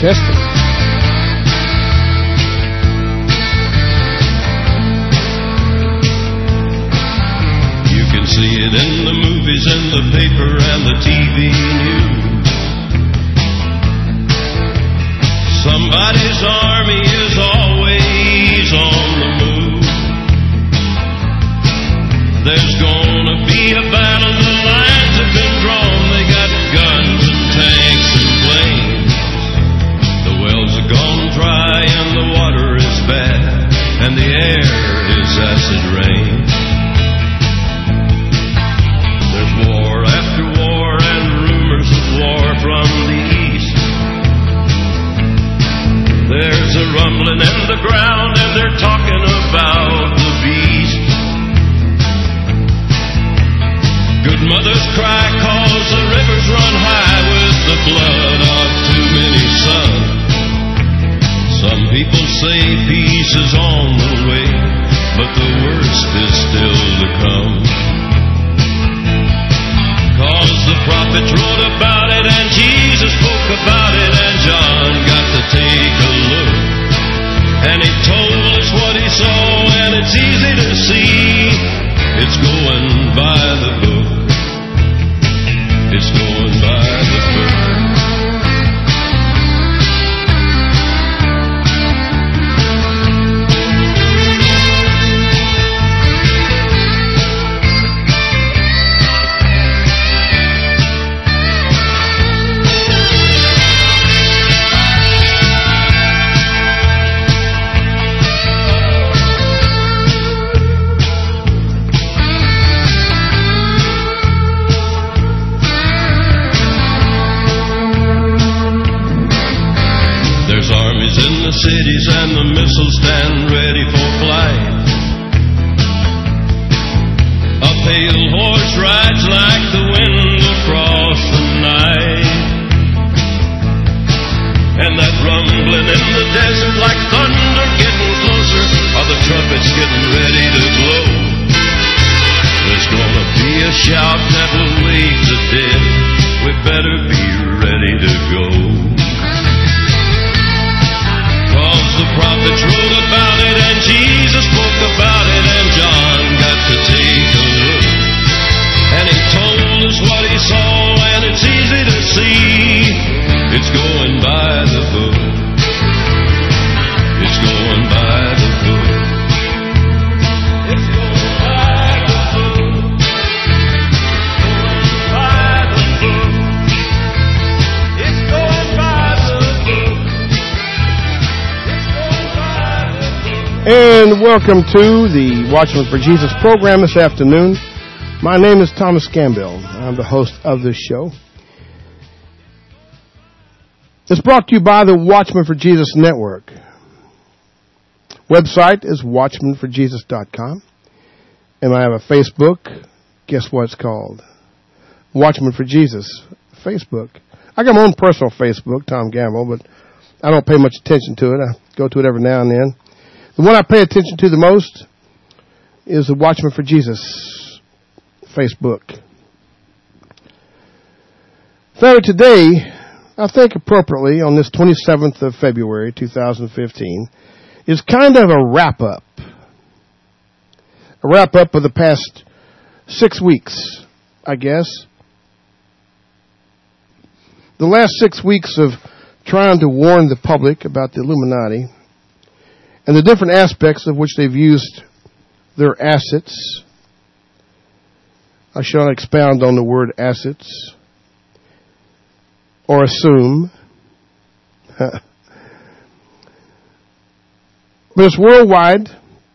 Testament. You can see it in the movies and the paper and the TV news. Somebody's army is always on the move. There's gonna be a battle, the lines have been drawn. They got guns and tanks and planes. The wells are gone dry and the water is bad, and the air is acid rain. There's war after war and rumors of war from the east. There's a rumbling in the ground and they're talking about the beast. Good mothers cry 'cause the rivers run high with the blood of too many sons. Some people say peace is on the way, but the worst is still to come. 'Cause the prophets wrote about it and Jesus spoke about it and John got to take a look. And he told us what he saw and it's easy to see. It's going by the book. It's going by the book. Cities and the missiles stand ready for flight. A pale horse rides like the wind across the night. And that rumbling in the desert like thunder getting closer, are the trumpets getting ready to blow. There's gonna be a shout that will wake the dead. We better be ready to go. The prophets wrote about it and Jesus spoke about it and John got to take a look. And he told us what he saw and it's easy to see. It's going by the book. It's going by the book. It's going by the book. Going by the book. It's going by the book. And welcome to the Watchman for Jesus program this afternoon. My name is Thomas Campbell. I'm the host of this show. It's brought to you by the Watchman for Jesus Network. Website is watchmanforjesus.com. And I have a Facebook. Guess what it's called? Watchman for Jesus Facebook. I got my own personal Facebook, Tom Gamble, but I don't pay much attention to it. I go to it every now and then. The one I pay attention to the most is the Watchman for Jesus Facebook. Father, today, I think appropriately, on this 27th of February, 2015, is kind of a wrap-up. A wrap-up of the past 6 weeks, I guess. The last 6 weeks of trying to warn the public about the Illuminati and the different aspects of which they've used their assets. I shall not expound on the word assets or assume. But it's worldwide.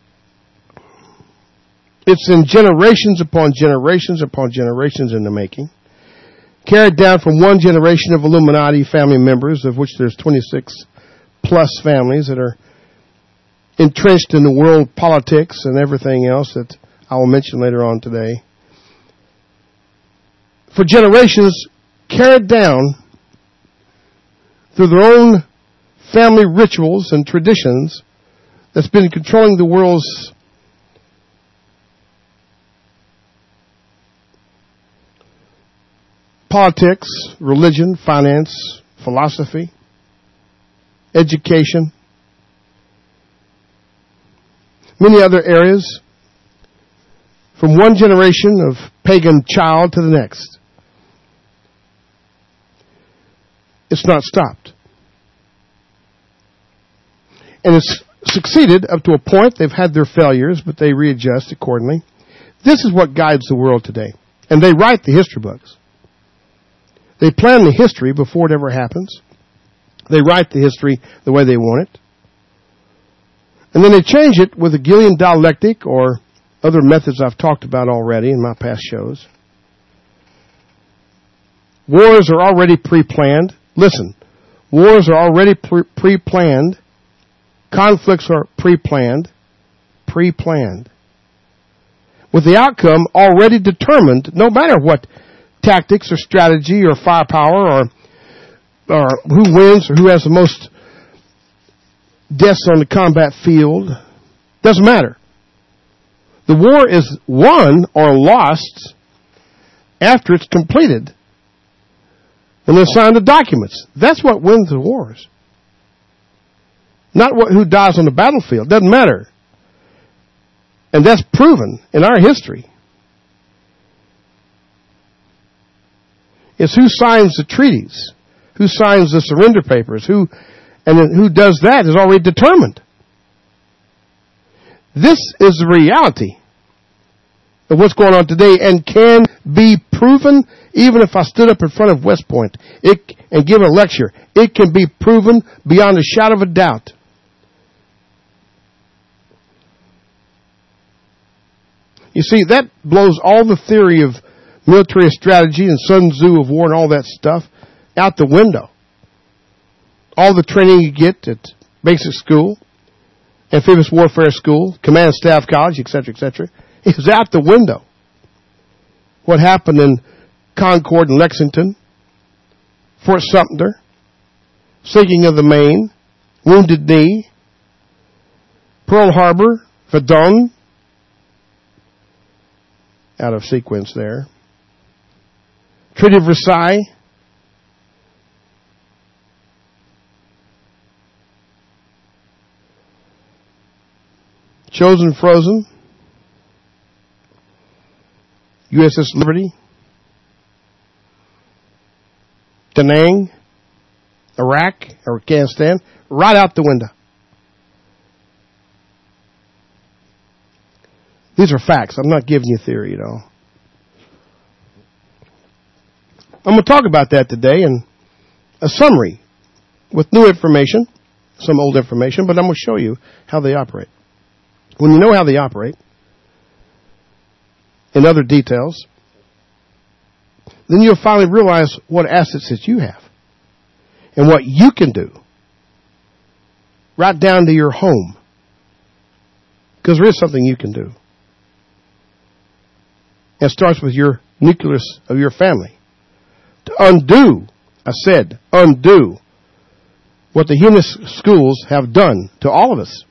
It's in generations upon generations upon generations in the making. Carried down from one generation of Illuminati family members, of which there's 26 plus families that are entrenched in the world politics and everything else that I will mention later on today. For generations, carried down through their own family rituals and traditions that's been controlling the world's politics, religion, finance, philosophy. education, many other areas, from one generation of pagan child to the next. It's not stopped. And it's succeeded up to a point. They've had their failures, but they readjust accordingly. This is what guides the world today. And they write the history books. They plan the history before it ever happens. They write the history the way they want it. And then they change it with a Gillian dialectic or other methods I've talked about already in my past shows. Wars are already pre-planned. Listen, wars are already pre-planned. Conflicts are pre-planned. Pre-planned. With the outcome already determined, no matter what tactics or strategy or firepower or who wins or who has the most deaths on the combat field. Doesn't matter. The war is won or lost after it's completed. When they sign the documents. That's what wins the wars. Not who dies on the battlefield. Doesn't matter. And that's proven in our history. It's who signs the treaties, who signs the surrender papers, who does that is already determined. This is the reality of what's going on today and can be proven even if I stood up in front of West Point and give a lecture. It can be proven beyond a shadow of a doubt. You see, that blows all the theory of military strategy and Sun Tzu of war and all that stuff out the window. All the training you get at basic school, amphibious warfare school, command staff college, etc., is out the window. What happened in Concord and Lexington, Fort Sumter, sinking of the Maine, Wounded Knee, Pearl Harbor, Verdun, out of sequence there, Treaty of Versailles, Chosen Frozen, USS Liberty, Da Nang, Iraq, or Afghanistan, right out the window. These are facts. I'm not giving you theory at all. I'm going to talk about that today in a summary with new information, some old information, but I'm going to show you how they operate. When you know how they operate, in other details, then you'll finally realize what assets that you have and what you can do right down to your home. Because there is something you can do. It starts with your nucleus of your family. To undo, I said, undo what the humanist schools have done to all of us.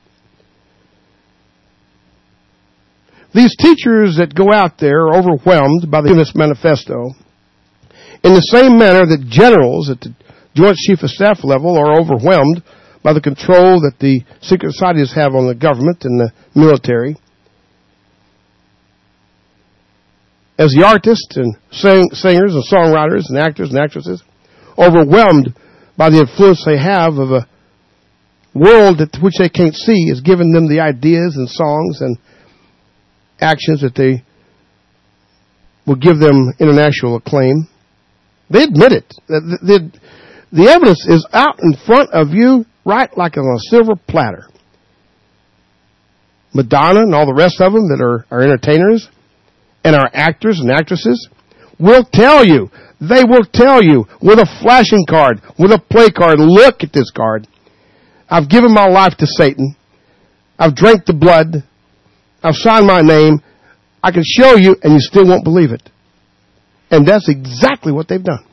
These teachers that go out there are overwhelmed by the Humanist Manifesto in the same manner that generals at the Joint Chief of Staff level are overwhelmed by the control that the secret societies have on the government and the military. As the artists and singers and songwriters and actors and actresses, overwhelmed by the influence they have of a world which they can't see, is giving them the ideas and songs and actions that they will give them international acclaim. They admit it. The evidence is out in front of you, right like on a silver platter. Madonna and all the rest of them that are entertainers and our actors and actresses will tell you, they will tell you with a flashing card, with a play card, look at this card. I've given my life to Satan. I've drank the blood. I've signed my name. I can show you and you still won't believe it. And that's exactly what they've done.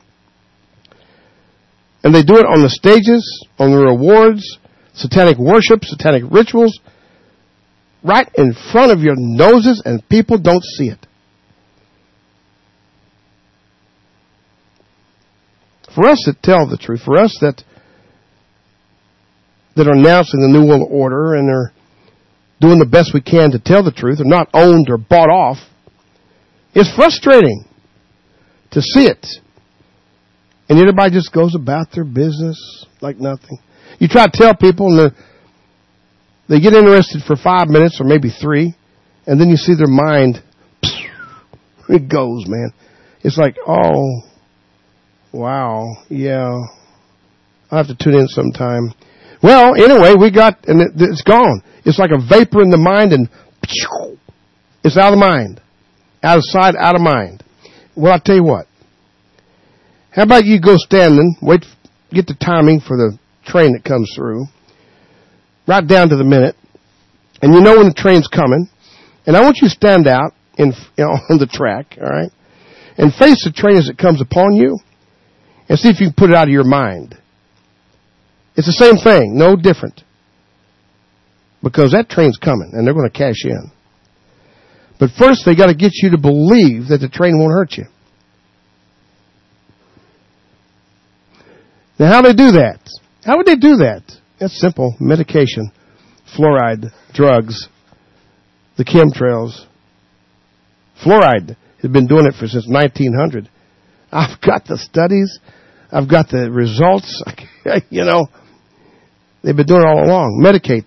And they do it on the stages, on the rewards, satanic worship, satanic rituals, right in front of your noses, and people don't see it. For us that tell the truth, for us that that are announcing the New World Order and are doing the best we can to tell the truth, are not owned or bought off. It's frustrating to see it. And everybody just goes about their business like nothing. You try to tell people, and they get interested for 5 minutes or maybe 3, and then you see their mind, it goes, man. It's like, oh, wow, yeah, I'll have to tune in sometime. Well, anyway, and it's gone. It's like a vapor in the mind, and it's out of the mind. Out of sight, out of mind. Well, I'll tell you what. How about you go standing, get the timing for the train that comes through, right down to the minute, and you know when the train's coming, and I want you to stand out on the track, all right, and face the train as it comes upon you, and see if you can put it out of your mind. It's the same thing, no different, because that train's coming, and they're going to cash in. But first, they got to get you to believe that the train won't hurt you. Now, how do they do that? How would they do that? That's simple. Medication, fluoride, drugs, the chemtrails. Fluoride has been doing it since 1900. I've got the studies. I've got the results. You know, they've been doing it all along. Medicate.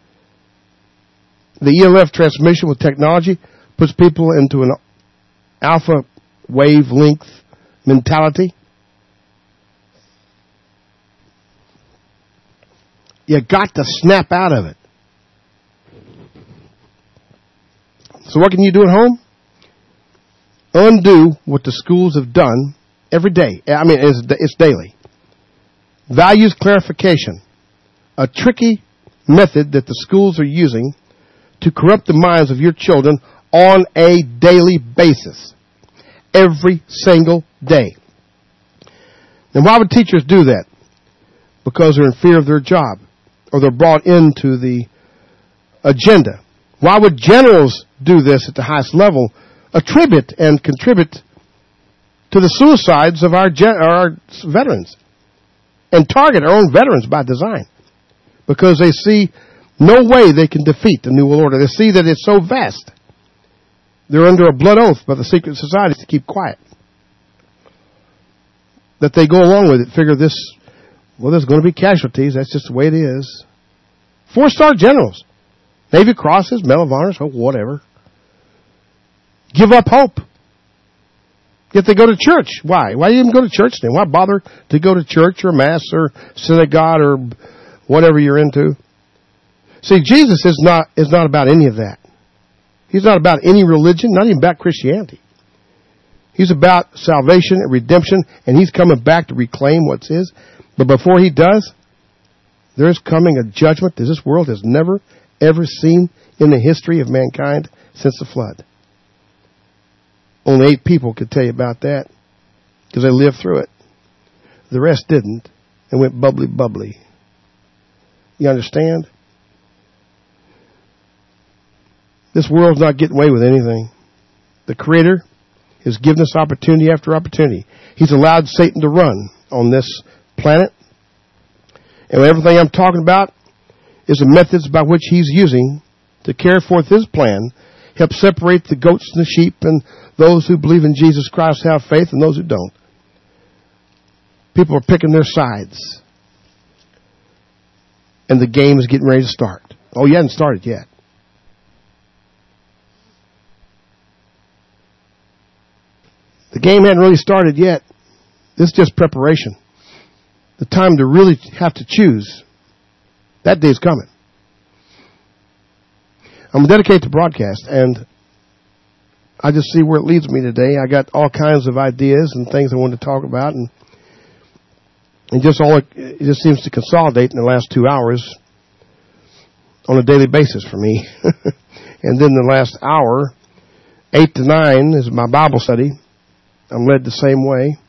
The ELF transmission with technology puts people into an alpha wavelength mentality. You got to snap out of it. So what can you do at home? Undo what the schools have done every day. I mean, it's daily. Values clarification. A tricky method that the schools are using to corrupt the minds of your children on a daily basis. Every single day. Now, why would teachers do that? Because they're in fear of their job, or they're brought into the agenda. Why would generals do this at the highest level? Attribute and contribute to the suicides of our veterans, and target our own veterans by design, because they see no way they can defeat the New World Order. They see that it's so vast. They're under a blood oath by the secret societies to keep quiet. That they go along with it, figure there's going to be casualties. That's just the way it is. 4-star generals. Navy Crosses, Medal of Honors, whatever. Give up hope. Yet they go to church. Why? Why do you even go to church then? Why bother to go to church or mass or synagogue or whatever you're into? See, Jesus is not about any of that. He's not about any religion, not even about Christianity. He's about salvation and redemption, and He's coming back to reclaim what's His. But before He does, there's coming a judgment that this world has never, ever seen in the history of mankind since the flood. Only 8 people could tell you about that because they lived through it. The rest didn't and went bubbly. You understand? This world's not getting away with anything. The Creator has given us opportunity after opportunity. He's allowed Satan to run on this planet. And everything I'm talking about is the methods by which he's using to carry forth his plan, help separate the goats and the sheep, and those who believe in Jesus Christ have faith and those who don't. People are picking their sides. And the game is getting ready to start. Oh, you haven't started yet. The game hadn't really started yet. This is just preparation. The time to really have to choose, that day's coming. I'm going to dedicate the broadcast, and I just see where it leads me today. I got all kinds of ideas and things I wanted to talk about, and it just seems to consolidate in the last 2 hours on a daily basis for me. And then the last hour, 8 to 9, is my Bible study. I'm led the same way.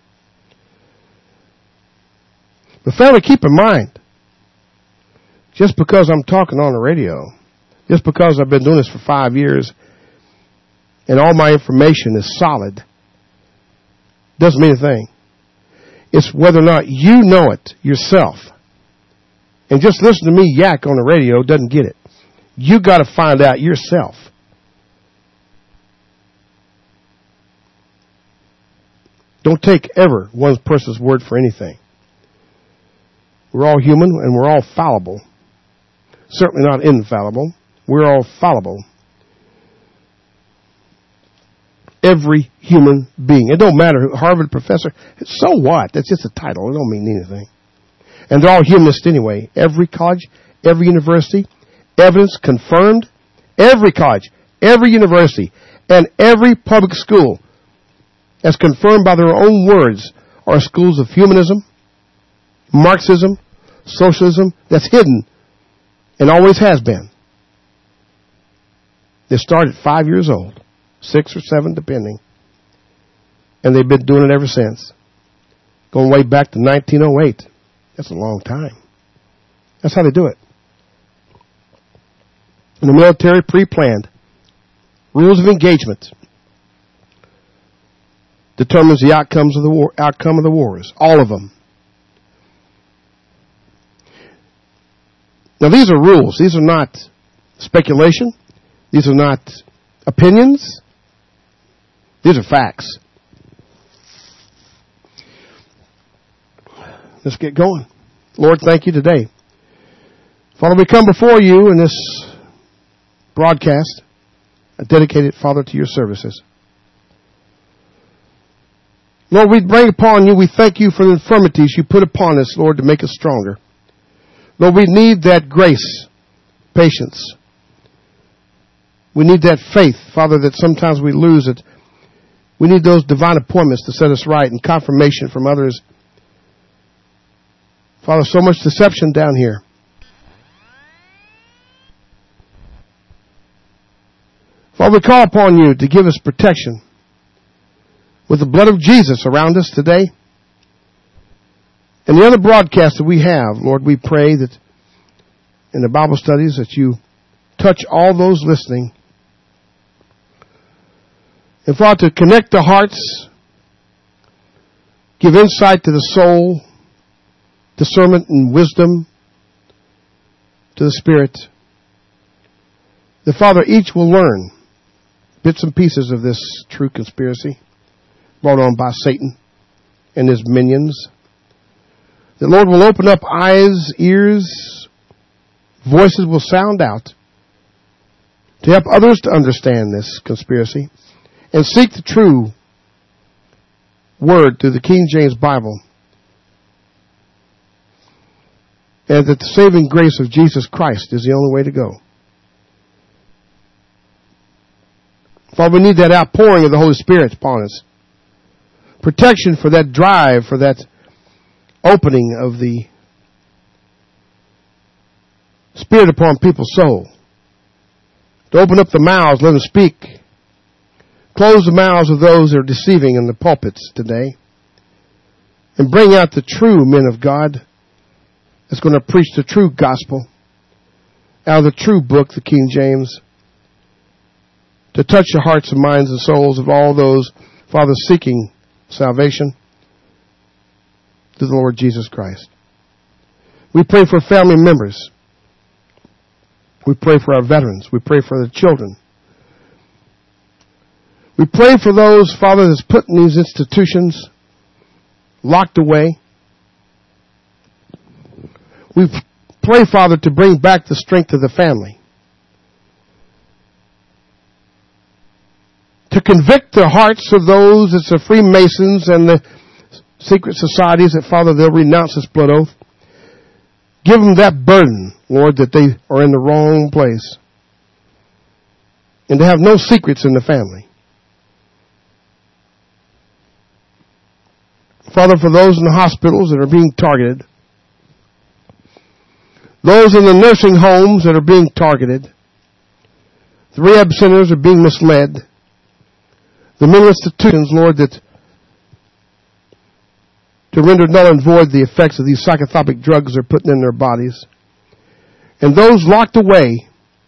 But family, keep in mind, just because I'm talking on the radio, just because I've been doing this for 5 years, and all my information is solid, doesn't mean a thing. It's whether or not you know it yourself And just listen to me yak on the radio doesn't get it. You got to find out yourself. Don't take ever one person's word for anything. We're all human and we're all fallible. Certainly not infallible. We're all fallible. Every human being. It don't matter, Harvard professor. So what? That's just a title. It don't mean anything. And they're all humanists anyway. Every college, every university, evidence confirmed. Every college, every university, and every public school, as confirmed by their own words, are schools of humanism, Marxism, socialism, that's hidden and always has been. They started at 5 years old, 6 or 7 depending, and they've been doing it ever since. Going way back to 1908. That's a long time. That's how they do it. In the military, pre-planned. Rules of engagement determines the outcome of the wars. All of them. Now these are rules. These are not speculation. These are not opinions. These are facts. Let's get going. Lord, thank you today. Father, we come before you in this broadcast, dedicated, Father, to your services. Lord, we bring upon you, we thank you for the infirmities you put upon us, Lord, to make us stronger. Lord, we need that grace, patience. We need that faith, Father, that sometimes we lose it. We need those divine appointments to set us right and confirmation from others. Father, so much deception down here. Father, we call upon you to give us protection with the blood of Jesus around us today. And the other broadcasts that we have, Lord, we pray that in the Bible studies that you touch all those listening. And Father, to connect the hearts, give insight to the soul, discernment and wisdom to the Spirit. The Father, each will learn bits and pieces of this true conspiracy brought on by Satan and his minions. The Lord will open up eyes, ears, voices will sound out to help others to understand this conspiracy and seek the true word through the King James Bible. And that the saving grace of Jesus Christ is the only way to go. Father, we need that outpouring of the Holy Spirit upon us. Protection for that drive, for that opening of the Spirit upon people's soul. To open up the mouths, let them speak. Close the mouths of those that are deceiving in the pulpits today. And bring out the true men of God that's going to preach the true gospel out of the true book, the King James, to touch the hearts and minds and souls of all those, Father, seeking salvation through the Lord Jesus Christ. We pray for family members. We pray for our veterans. We pray for the children. We pray for those, Father, that's put in these institutions, locked away. We pray, Father, to bring back the strength of the family. To convict the hearts of those that's the Freemasons and the secret societies that, Father, they'll renounce this blood oath. Give them that burden, Lord, that they are in the wrong place. And to have no secrets in the family. Father, for those in the hospitals that are being targeted, those in the nursing homes that are being targeted, the rehab centers are being misled, the mental institutions, Lord, that to render null and void the effects of these psychotropic drugs they're putting in their bodies, and those locked away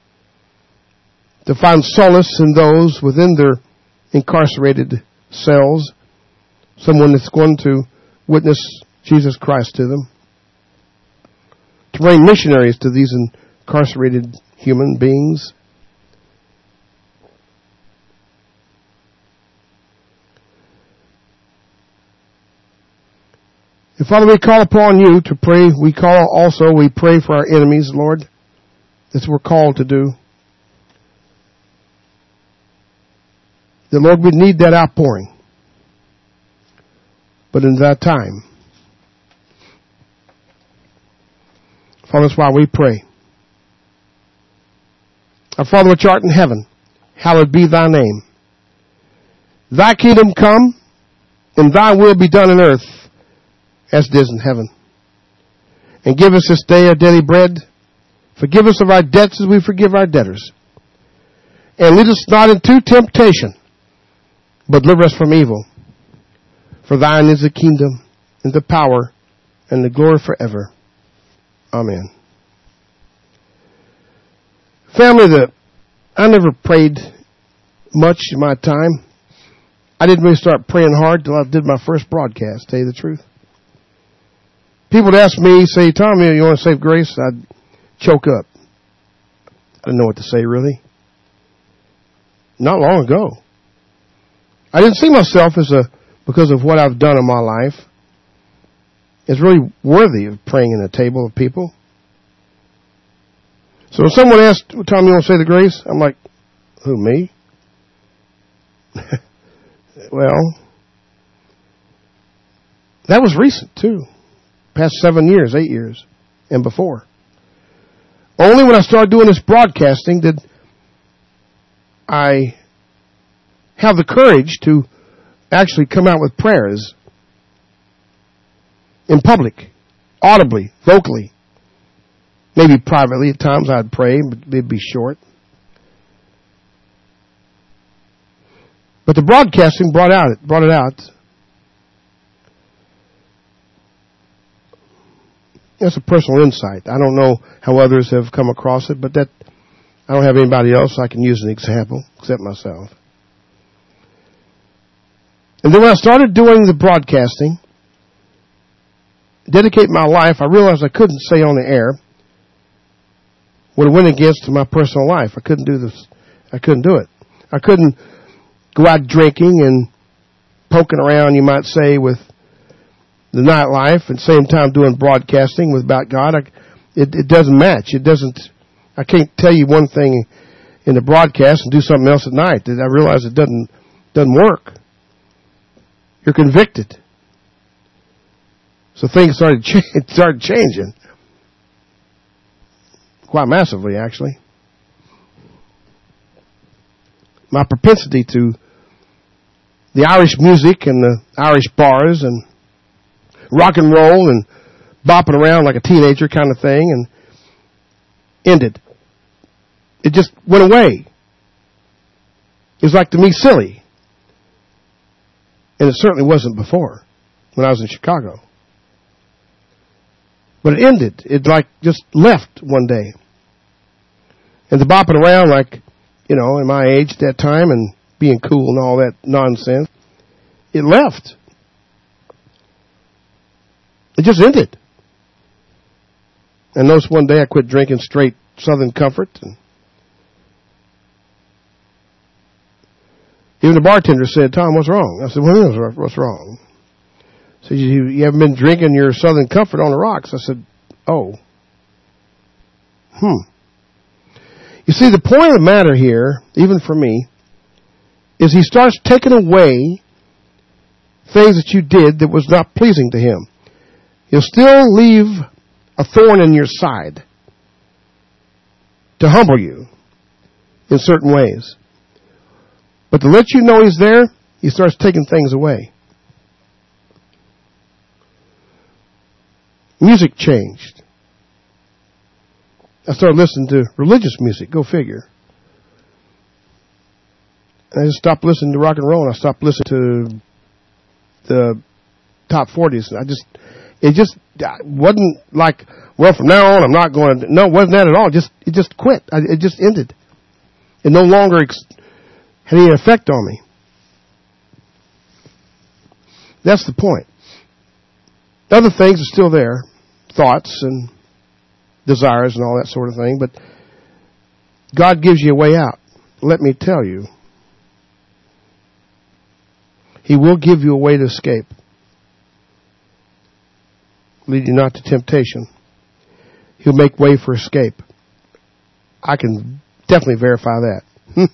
to find solace in those within their incarcerated cells, someone that's going to witness Jesus Christ to them, to rain missionaries to these incarcerated human beings. And Father, we call upon you to pray. We pray for our enemies, Lord. That's what we're called to do. The Lord, we need that outpouring. But in that time, Father, that's why we pray. Our Father which art in heaven, hallowed be thy name. Thy kingdom come, and thy will be done on earth as it is in heaven. And give us this day our daily bread. Forgive us of our debts as we forgive our debtors. And lead us not into temptation, but deliver us from evil. For thine is the kingdom, and the power, and the glory forever. Amen. Family, I never prayed much in my time. I didn't really start praying hard till I did my first broadcast, to tell you the truth. People would ask me, say, Tom, you want to save grace? I'd choke up. I didn't know what to say, really. Not long ago. I didn't see myself because of what I've done in my life, is really worthy of praying in a table of people. So if someone asked, Tom, you want to say the grace? I'm like, who, me? Well, that was recent, too. Past 7 years, 8 years, and before. Only when I started doing this broadcasting did I have the courage to actually come out with prayers in public, audibly, vocally. Maybe privately at times I'd pray, but they'd be short. But the broadcasting brought it out. That's a personal insight. I don't know how others have come across it, but I don't have anybody else I can use an example except myself. And then when I started doing the broadcasting, dedicate my life, I realized I couldn't say on the air what it went against my personal life. I couldn't do this. I couldn't do it. I couldn't go out drinking and poking around, you might say, with the nightlife and same time doing broadcasting about God. It doesn't match. It doesn't. I can't tell you one thing in the broadcast and do something else at night. I realize it doesn't work. You're convicted. So things started changing. Quite massively, actually. My propensity to the Irish music and the Irish bars and rock and roll and bopping around like a teenager kind of thing and ended. It just went away. It was like, to me, silly. And it certainly wasn't before, when I was in Chicago. But it ended. It just left one day. And the bopping around like, in my age at that time and being cool and all that nonsense, it left. It just ended. And notice one day I quit drinking straight Southern Comfort. And even the bartender said, Tom, what's wrong? I said, well, what's wrong? He said, you haven't been drinking your Southern Comfort on the rocks. I said, oh. You see, the point of the matter here, even for me, is he starts taking away things that you did that was not pleasing to him. He'll still leave a thorn in your side to humble you in certain ways. But to let you know he's there, he starts taking things away. Music changed. I started listening to religious music. Go figure. And I just stopped listening to rock and roll, and I stopped listening to the top 40s. It just wasn't like, well, from now on I'm not going to. No, it wasn't that at all. It just quit. It just ended. It no longer had any effect on me. That's the point. Other things are still there, thoughts and desires and all that sort of thing. But God gives you a way out. Let me tell you, He will give you a way to escape. Lead you not to temptation. He'll make way for escape. I can definitely verify that.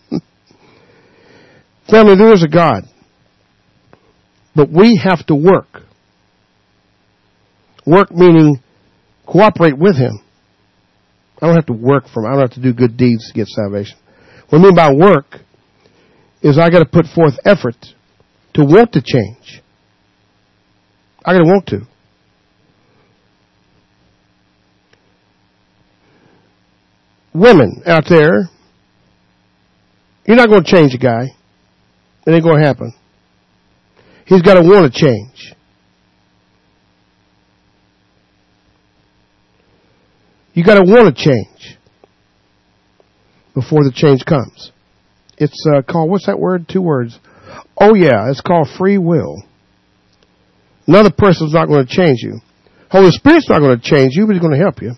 Family, there is a God. But we have to work. Work meaning cooperate with Him. I don't have to work for Him. I don't have to do good deeds to get salvation. What I mean by work is I got to put forth effort to want to change. I got to want to. Women out there, you're not going to change a guy. It ain't going to happen. He's got to want to change. You got to want to change before the change comes. It's called, what's that word? 2 words. Oh yeah, it's called free will. Another person's not going to change you. Holy Spirit's not going to change you, but He's going to help you.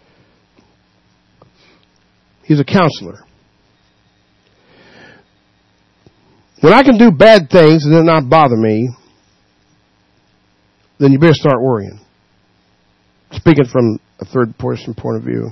He's a counselor. When I can do bad things and it not bother me, then you better start worrying. Speaking from a third person point of view.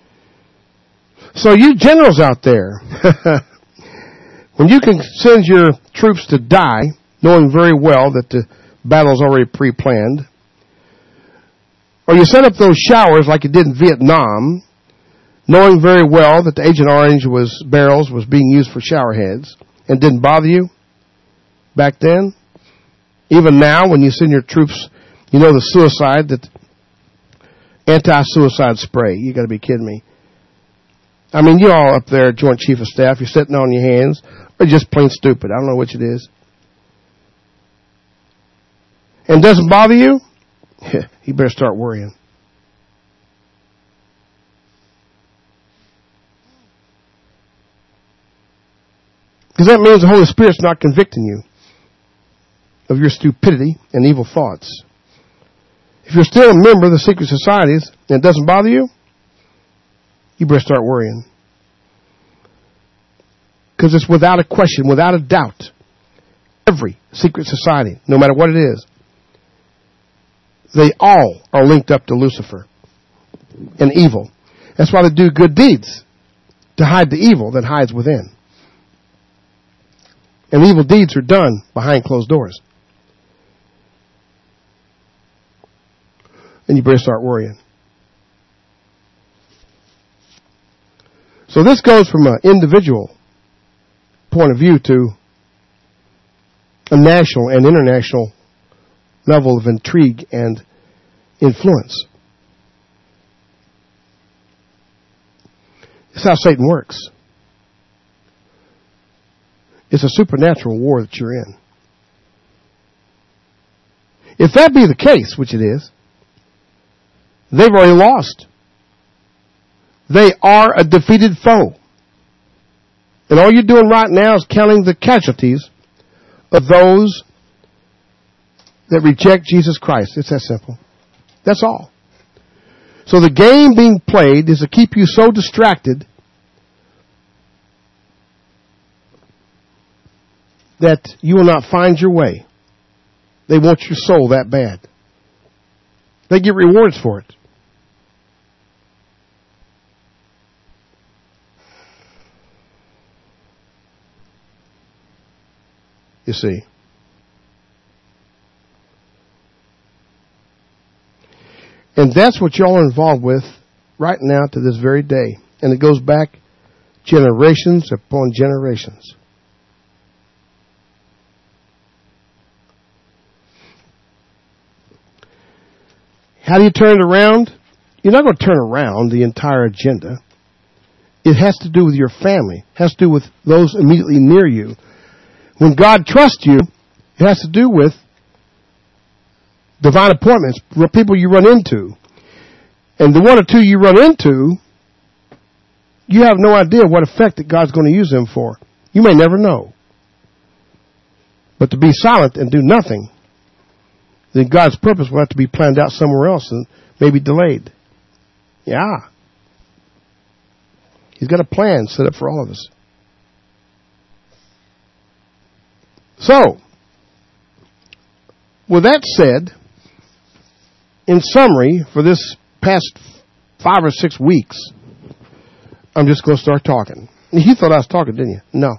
So you generals out there, when you can send your troops to die, knowing very well that the battle's already pre-planned, or you set up those showers like you did in Vietnam, knowing very well that the Agent Orange barrels was being used for shower heads, and didn't bother you back then. Even now, when you send your troops, you know the suicide, that anti-suicide spray. You got to be kidding me. I mean, you all up there, Joint Chief of Staff, you're sitting on your hands, or just plain stupid. I don't know which it is. And doesn't bother you? You better start worrying. Because that means the Holy Spirit's not convicting you of your stupidity and evil thoughts. If you're still a member of the secret societies and it doesn't bother you, you better start worrying. Because it's without a question, without a doubt, every secret society, no matter what it is, they all are linked up to Lucifer and evil. That's why they do good deeds, to hide the evil that hides within. And evil deeds are done behind closed doors. And you better start worrying. So this goes from an individual point of view to a national and international level of intrigue and influence. It's how Satan works. It's a supernatural war that you're in. If that be the case, which it is, they've already lost. They are a defeated foe. And all you're doing right now is counting the casualties of those that reject Jesus Christ. It's that simple. That's all. So the game being played is to keep you so distracted that you will not find your way. They want your soul that bad. They get rewards for it. You see. And that's what y'all are involved with right now to this very day. And it goes back generations upon generations. How do you turn it around? You're not going to turn around the entire agenda. It has to do with your family. It has to do with those immediately near you. When God trusts you, it has to do with divine appointments, people you run into. And the one or two you run into, you have no idea what effect that God's going to use them for. You may never know. But to be silent and do nothing, then God's purpose will have to be planned out somewhere else and maybe delayed. Yeah. He's got a plan set up for all of us. So, with that said, in summary, for this past 5 or 6 weeks, I'm just going to start talking. You thought I was talking, didn't you? No.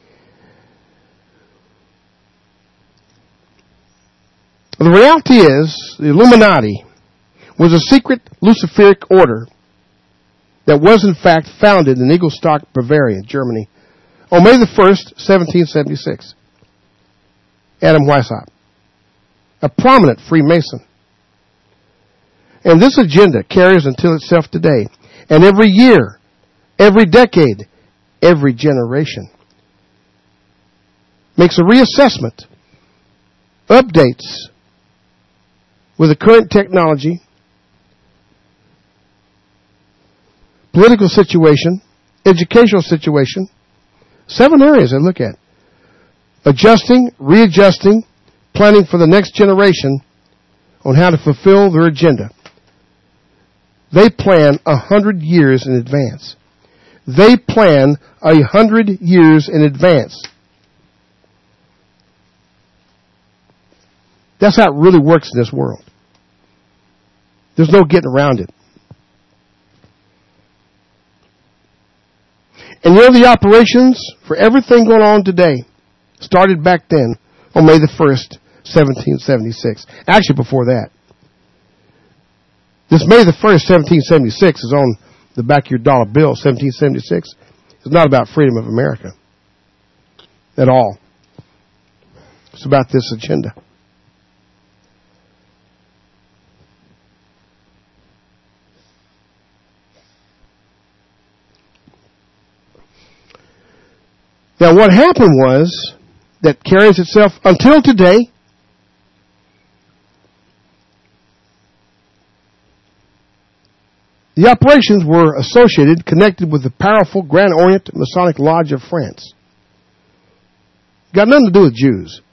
The reality is, the Illuminati was a secret Luciferic order that was in fact founded in Ingolstadt, Bavaria, Germany, on May the 1st, 1776. Adam Weishaupt, a prominent Freemason. And this agenda carries until itself today. And every year, every decade, every generation makes a reassessment, updates with the current technology, political situation, educational situation. 7 areas I look at. Adjusting, readjusting, planning for the next generation on how to fulfill their agenda. They plan 100 years in advance. They plan 100 years in advance. That's how it really works in this world. There's no getting around it. And you know the operations for everything going on today started back then on May the 1st, 1776. Actually, before that. This May the 1st, 1776 is on the back of your dollar bill, 1776. It's not about freedom of America at all. It's about this agenda. Now, what happened was that carries itself until today. The operations were associated, connected with the powerful Grand Orient Masonic Lodge of France. Got nothing to do with Jews.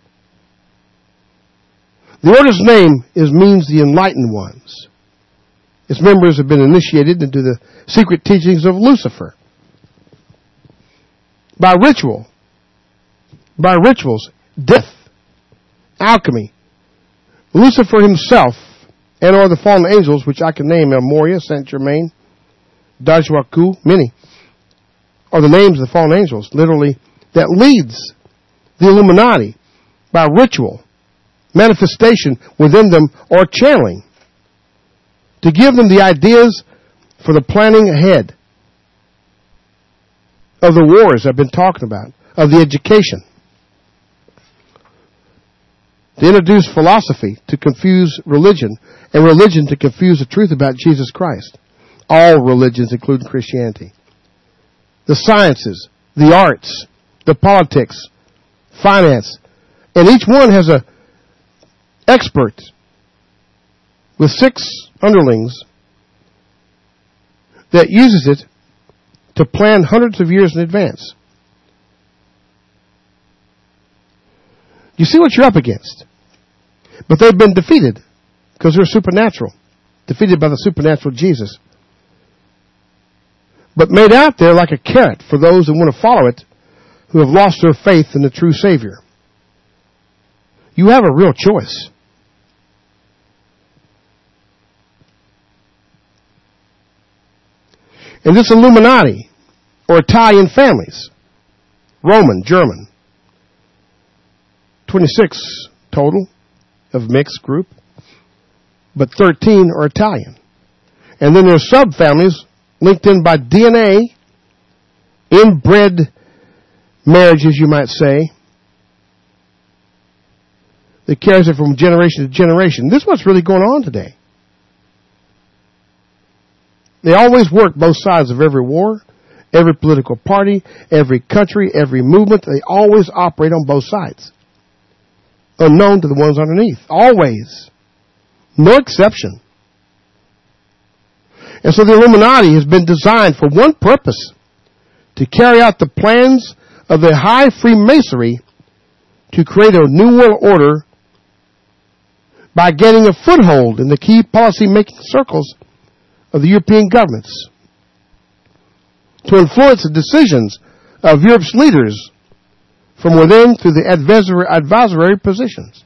The order's name means the enlightened ones. Its members have been initiated into the secret teachings of Lucifer. By rituals, death, alchemy, Lucifer himself, and or the fallen angels, which I can name, El Moria, Saint Germain, Dajwaku, many, are the names of the fallen angels, literally, that leads the Illuminati by ritual, manifestation within them, or channeling, to give them the ideas for the planning ahead of the wars I've been talking about, of the education, to introduce philosophy to confuse religion, and religion to confuse the truth about Jesus Christ. All religions, including Christianity. The sciences, the arts, the politics, finance, and each one has a expert with 6 underlings that uses it to plan hundreds of years in advance. You see what you're up against. But they've been defeated because they're supernatural. Defeated by the supernatural Jesus. But made out there like a carrot for those that want to follow it, who have lost their faith in the true Savior. You have a real choice. And this Illuminati, or Italian families, Roman, German, 26 total of mixed group, but 13 are Italian. And then there's sub-families linked in by DNA, inbred marriages, you might say, that carries it from generation to generation. This is what's really going on today. They always work both sides of every war, every political party, every country, every movement. They always operate on both sides. Unknown to the ones underneath. Always. No exception. And so the Illuminati has been designed for one purpose. To carry out the plans of the high Freemasonry to create a new world order by getting a foothold in the key policy-making circles of the European governments, to influence the decisions of Europe's leaders from within through the advisory positions.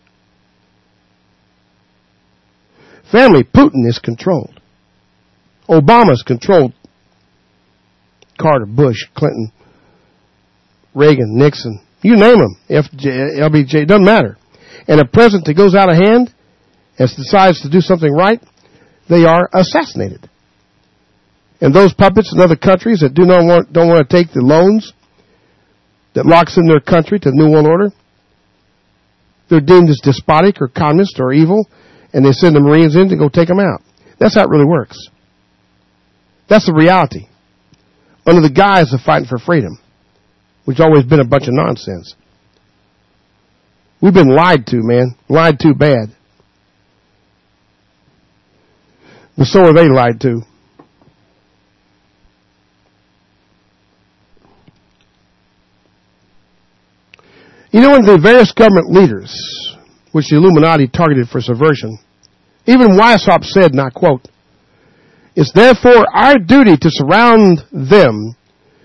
Family, Putin is controlled. Obama's controlled. Carter, Bush, Clinton, Reagan, Nixon, you name them, LBJ, doesn't matter. And a president that goes out of hand and decides to do something right, they are assassinated. And those puppets in other countries that don't want to take the loans that locks in their country to the New World Order, they're deemed as despotic or communist or evil, and they send the Marines in to go take them out. That's how it really works. That's the reality. Under the guise of fighting for freedom, which has always been a bunch of nonsense. We've been lied to, man. Lied to bad. But so are they lied to. You know, when the various government leaders, which the Illuminati targeted for subversion, even Weishaupt said, and I quote, "It's therefore our duty to surround them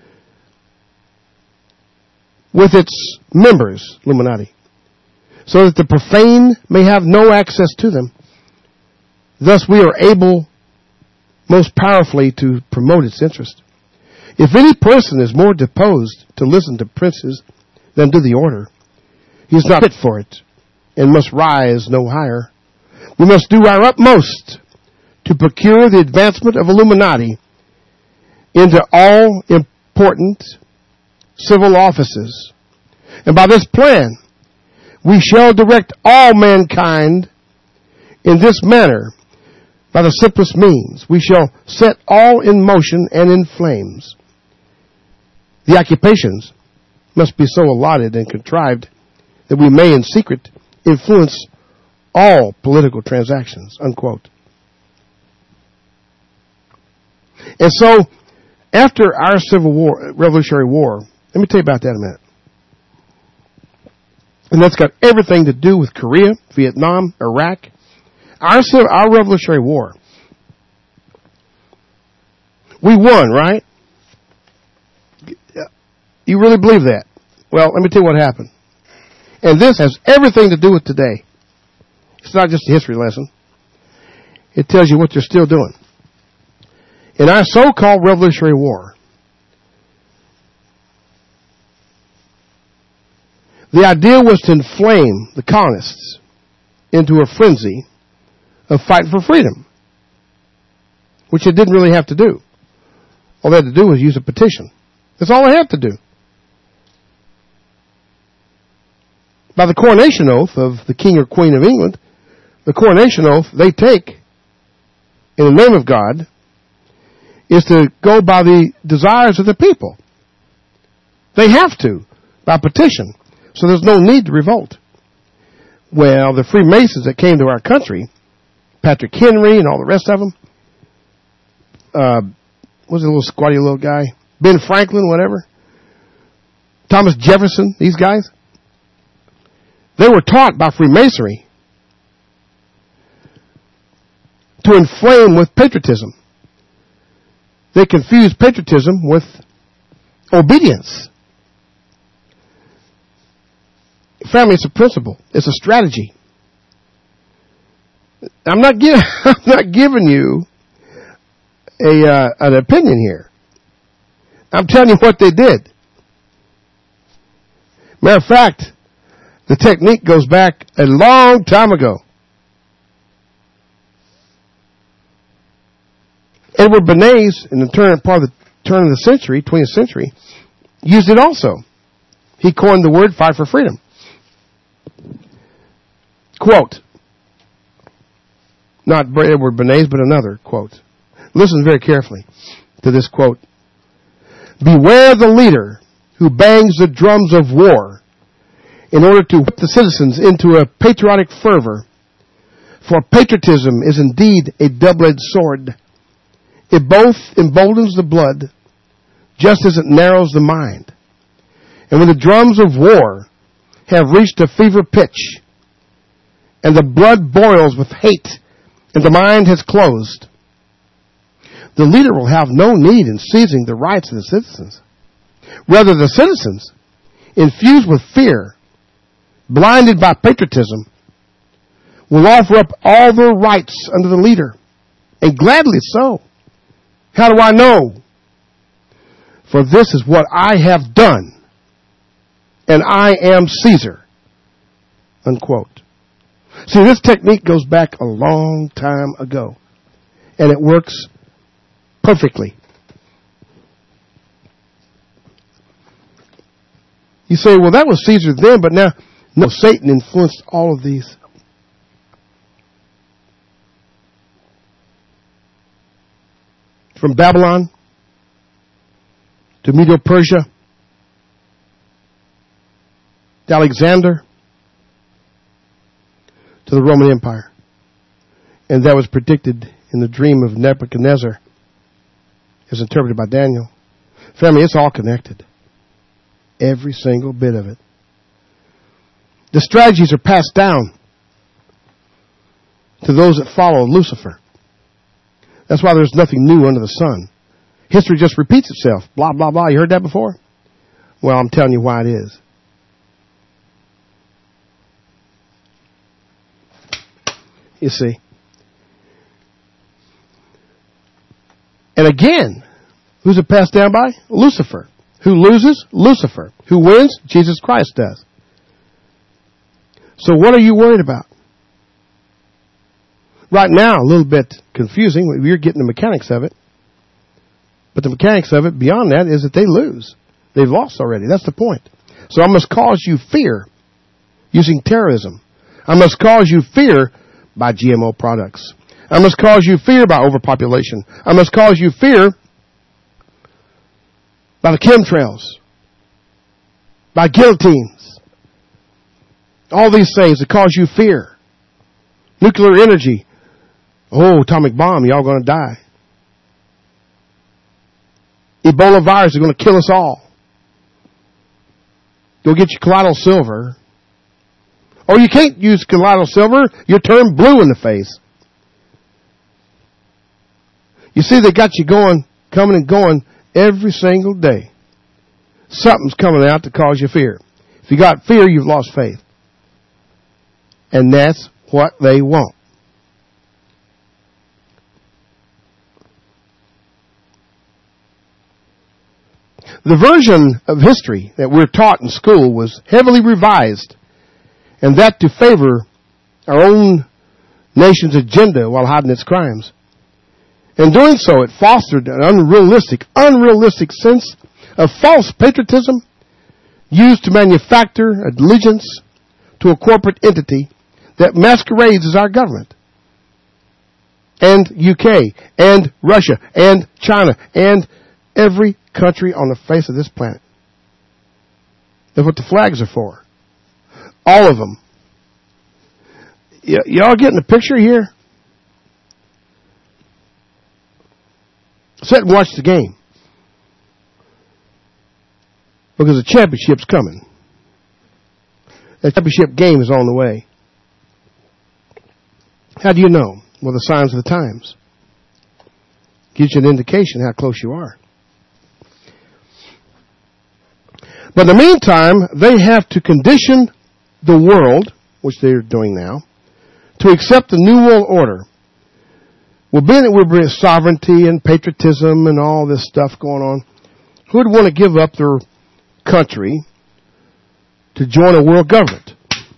with its members," Illuminati, "so that the profane may have no access to them. Thus we are able most powerfully to promote its interest. If any person is more disposed to listen to princes than to the order, he is not fit for it and must rise no higher. We must do our utmost to procure the advancement of Illuminati into all important civil offices. And by this plan, we shall direct all mankind in this manner by the simplest means. We shall set all in motion and in flames. The occupations must be so allotted and contrived that we may in secret influence all political transactions," unquote. And so, after our Civil War, Revolutionary War, let me tell you about that in a minute. And that's got everything to do with Korea, Vietnam, Iraq. Our Revolutionary War. We won, right? You really believe that? Well, let me tell you what happened. And this has everything to do with today. It's not just a history lesson. It tells you what you're still doing. In our so-called Revolutionary War, the idea was to inflame the colonists into a frenzy of fighting for freedom, which it didn't really have to do. All they had to do was use a petition. That's all they had to do. By the coronation oath of the King or Queen of England, the coronation oath they take in the name of God is to go by the desires of the people. They have to, by petition. So there's no need to revolt. Well, the Freemasons that came to our country, Patrick Henry and all the rest of them, was a little squatty little guy, Ben Franklin, whatever, Thomas Jefferson, these guys, they were taught by Freemasonry to inflame with patriotism. They confused patriotism with obedience. Family, it's a principle. It's a strategy. I'm not giving you an opinion here. I'm telling you what they did. Matter of fact, the technique goes back a long time ago. Edward Bernays, in the turn of the century, 20th century, used it also. He coined the word fight for freedom. Quote, not Edward Bernays, but another quote. Listen very carefully to this quote. "Beware the leader who bangs the drums of war in order to whip the citizens into a patriotic fervor. For patriotism is indeed a double-edged sword. It both emboldens the blood, just as it narrows the mind. And when the drums of war have reached a fever pitch, and the blood boils with hate, and the mind has closed, the leader will have no need in seizing the rights of the citizens. Rather, the citizens, infused with fear, blinded by patriotism, will offer up all their rights under the leader, and gladly so. How do I know? For this is what I have done, and I am Caesar. Unquote. See, this technique goes back a long time ago, and it works perfectly. You say, well, that was Caesar then, but now, no, Satan influenced all of these. From Babylon to Medo-Persia to Alexander to the Roman Empire. And that was predicted in the dream of Nebuchadnezzar as interpreted by Daniel. Family, it's all connected. Every single bit of it. The strategies are passed down to those that follow Lucifer. That's why there's nothing new under the sun. History just repeats itself. Blah, blah, blah. You heard that before? Well, I'm telling you why it is. You see. And again, who's it passed down by? Lucifer. Who loses? Lucifer. Who wins? Jesus Christ does. So what are you worried about? Right now, a little bit confusing. You're getting the mechanics of it. But the mechanics of it beyond that is that they lose. They've lost already. That's the point. So I must cause you fear using terrorism. I must cause you fear by GMO products. I must cause you fear by overpopulation. I must cause you fear by the chemtrails, by guillotines. All these things that cause you fear. Nuclear energy. Oh, atomic bomb, y'all going to die. Ebola virus is going to kill us all. Go get your colloidal silver. Or you can't use colloidal silver, you'll turn blue in the face. You see, they got you going, coming and going every single day. Something's coming out to cause you fear. If you got fear, you've lost faith. And that's what they want. The version of history that we're taught in school was heavily revised, and that to favor our own nation's agenda while hiding its crimes. In doing so, it fostered an unrealistic sense of false patriotism used to manufacture allegiance to a corporate entity that masquerades as our government. And UK, and Russia, and China, and every country on the face of this planet. That's what the flags are for. All of them. Y'all getting the picture here? Sit and watch the game. Because the championship's coming. The championship game is on the way. How do you know? Well, the signs of the times. Gives you an indication how close you are. But in the meantime, they have to condition the world, which they're doing now, to accept the New World Order. Well, being that we're sovereignty and patriotism and all this stuff going on, who would want to give up their country to join a world government?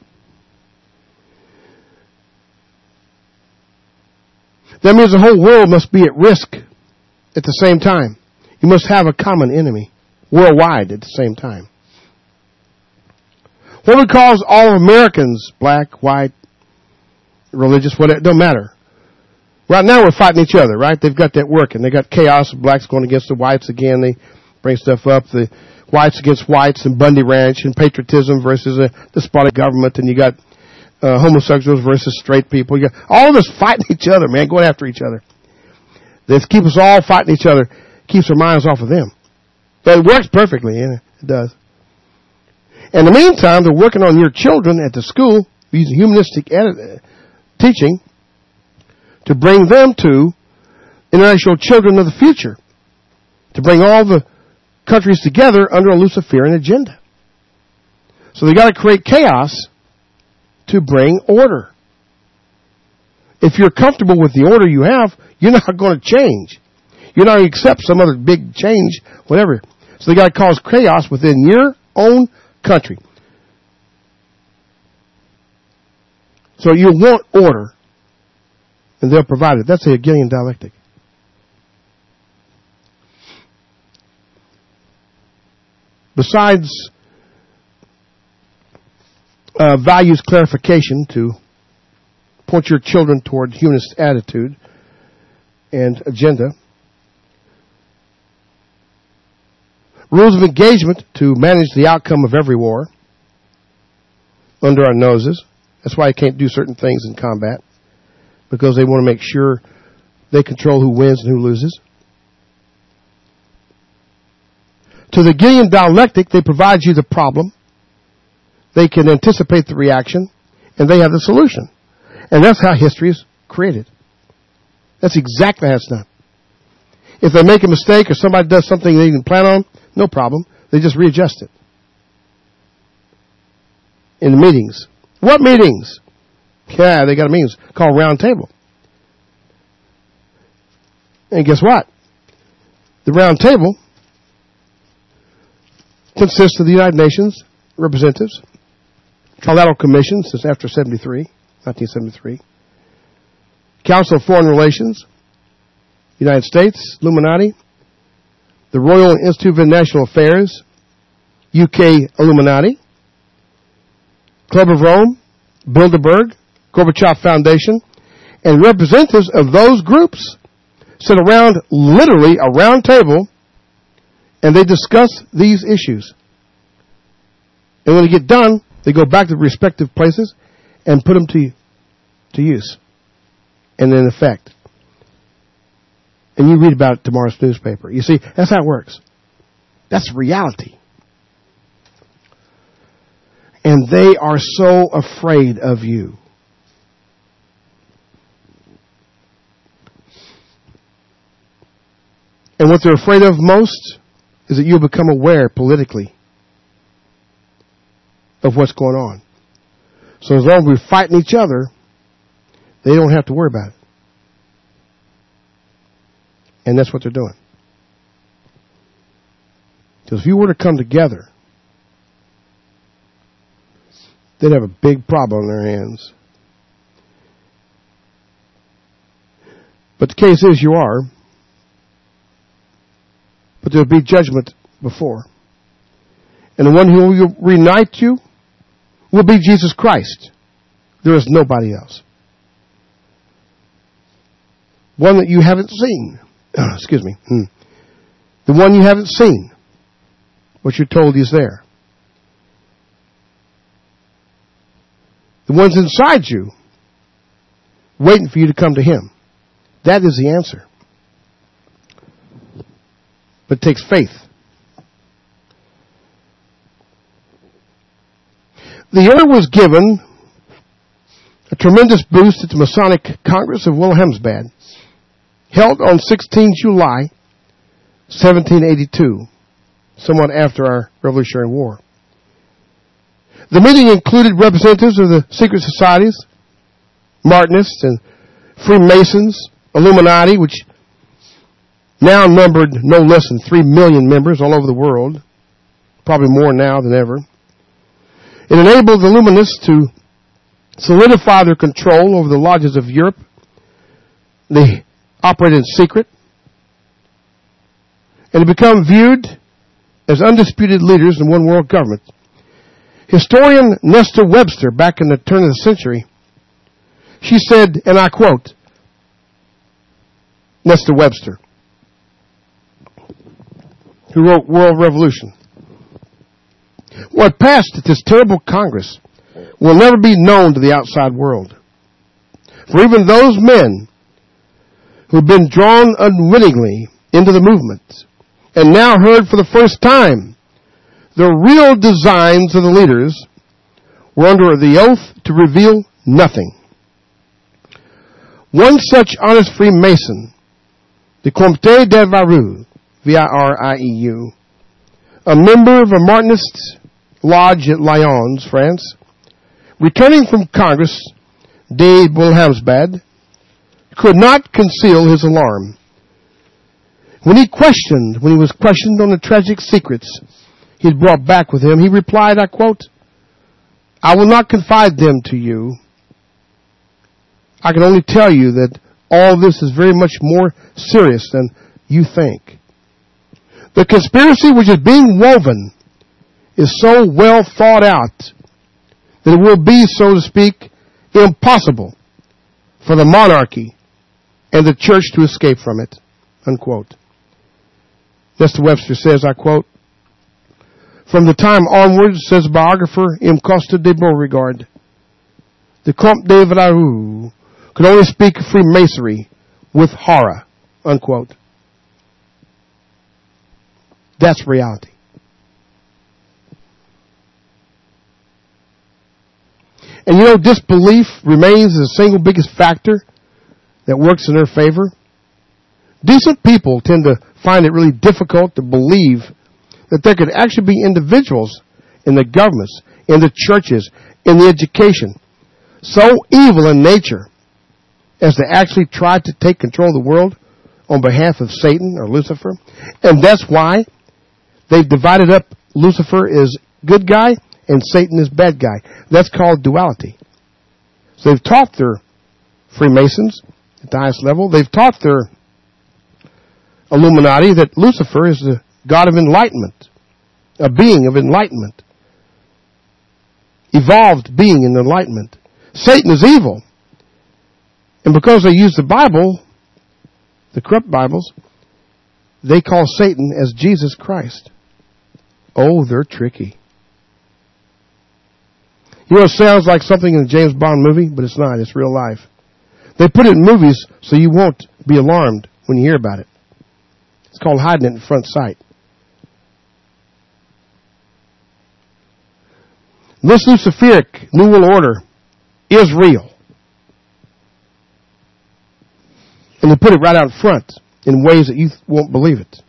That means the whole world must be at risk at the same time. You must have a common enemy worldwide at the same time. What would cause all Americans, black, white, religious, whatever, it don't matter. Right now we're fighting each other, right? They've got that working. They got chaos, blacks going against the whites again. They bring stuff up, the whites against whites and Bundy Ranch and patriotism versus a despotic government, and you got homosexuals versus straight people. You got all of us fighting each other, man, going after each other. This keeps us all fighting each other, keeps our minds off of them. But it works perfectly, yeah, it does. In the meantime, they're working on your children at the school using humanistic teaching to bring them to international children of the future, to bring all the countries together under a Luciferian agenda. So they got to create chaos to bring order. If you're comfortable with the order you have, you're not going to change. You're not going to accept some other big change, whatever. So they got to cause chaos within your own country. So you want order, and they'll provide it. That's the Hegelian dialectic. Besides values clarification to point your children toward humanist attitude and agenda, rules of engagement to manage the outcome of every war under our noses. That's why you can't do certain things in combat, because they want to make sure they control who wins and who loses. To the Hegelian dialectic, they provide you the problem. They can anticipate the reaction, and they have the solution. And that's how history is created. That's exactly how it's done. If they make a mistake or somebody does something they didn't plan on, no problem. They just readjust it. In the meetings. What meetings? Yeah, they got a meeting called Round Table. And guess what? The Round Table consists of the United Nations representatives, Trilateral Commission since after 1973, Council of Foreign Relations, United States, Illuminati, the Royal Institute of International Affairs, UK Illuminati, Club of Rome, Bilderberg, Gorbachev Foundation, and representatives of those groups sit around literally a round table and they discuss these issues. And when they get done, they go back to the respective places and put them to use and in effect. And you read about it in tomorrow's newspaper. You see, that's how it works. That's reality. And they are so afraid of you. And what they're afraid of most is that you'll become aware politically of what's going on. So as long as we're fighting each other, they don't have to worry about it. And that's what they're doing. Because if you were to come together, they'd have a big problem on their hands. But the case is you are. But there'll be judgment before. And the one who will reunite you will be Jesus Christ. There is nobody else. One that you haven't seen. Excuse me. The one you haven't seen. What you're told is there. The one's inside you, waiting for you to come to Him. That is the answer. But it takes faith. The year was given a tremendous boost at the Masonic Congress of Wilhelmsbad, held on 16 July 1782, somewhat after our Revolutionary War. The meeting included representatives of the secret societies, Martinists and Freemasons, Illuminati, which now numbered no less than 3 million members all over the world, probably more now than ever. It enabled the Illuminists to solidify their control over the lodges of Europe. They operated in secret and to become viewed as undisputed leaders in one world government. Historian Nestor Webster, back in the turn of the century, she said, and I quote, Nestor Webster, who wrote World Revolution, what passed at this terrible Congress will never be known to the outside world. For even those men who've been drawn unwittingly into the movement and now heard for the first time the real designs of the leaders were under the oath to reveal nothing. One such honest Freemason the Comte de Vareu, V-I-R-I-E-U, a member of a Martinist lodge at Lyons, France, returning from Congress de Wilhelmsbad, could not conceal his alarm. When he was questioned on the tragic secrets he had brought back with him, he replied, I quote, I will not confide them to you. I can only tell you that all this is very much more serious than you think. The conspiracy which is being woven is so well thought out that it will be, so to speak, impossible for the monarchy and the church to escape from it, unquote. Mr. Webster says, I quote, from the time onwards, says biographer M. Costa de Beauregard, the Comte de Vareu could only speak of Freemasonry with horror, unquote. That's reality. And you know, disbelief remains the single biggest factor that works in their favor. Decent people tend to find it really difficult to believe that there could actually be individuals in the governments, in the churches, in the education, so evil in nature as to actually try to take control of the world on behalf of Satan or Lucifer. And that's why they've divided up Lucifer as good guy and Satan is bad guy. That's called duality. So they've taught their Freemasons at the highest level. They've taught their Illuminati that Lucifer is the God of enlightenment, a being of enlightenment, evolved being in enlightenment. Satan is evil. And because they use the Bible, the corrupt Bibles, they call Satan as Jesus Christ. Oh, they're tricky. You know, it sounds like something in a James Bond movie, but it's not. It's real life. They put it in movies so you won't be alarmed when you hear about it. It's called hiding it in front sight. This Luciferic New World Order is real. And they put it right out front in ways that you won't believe it.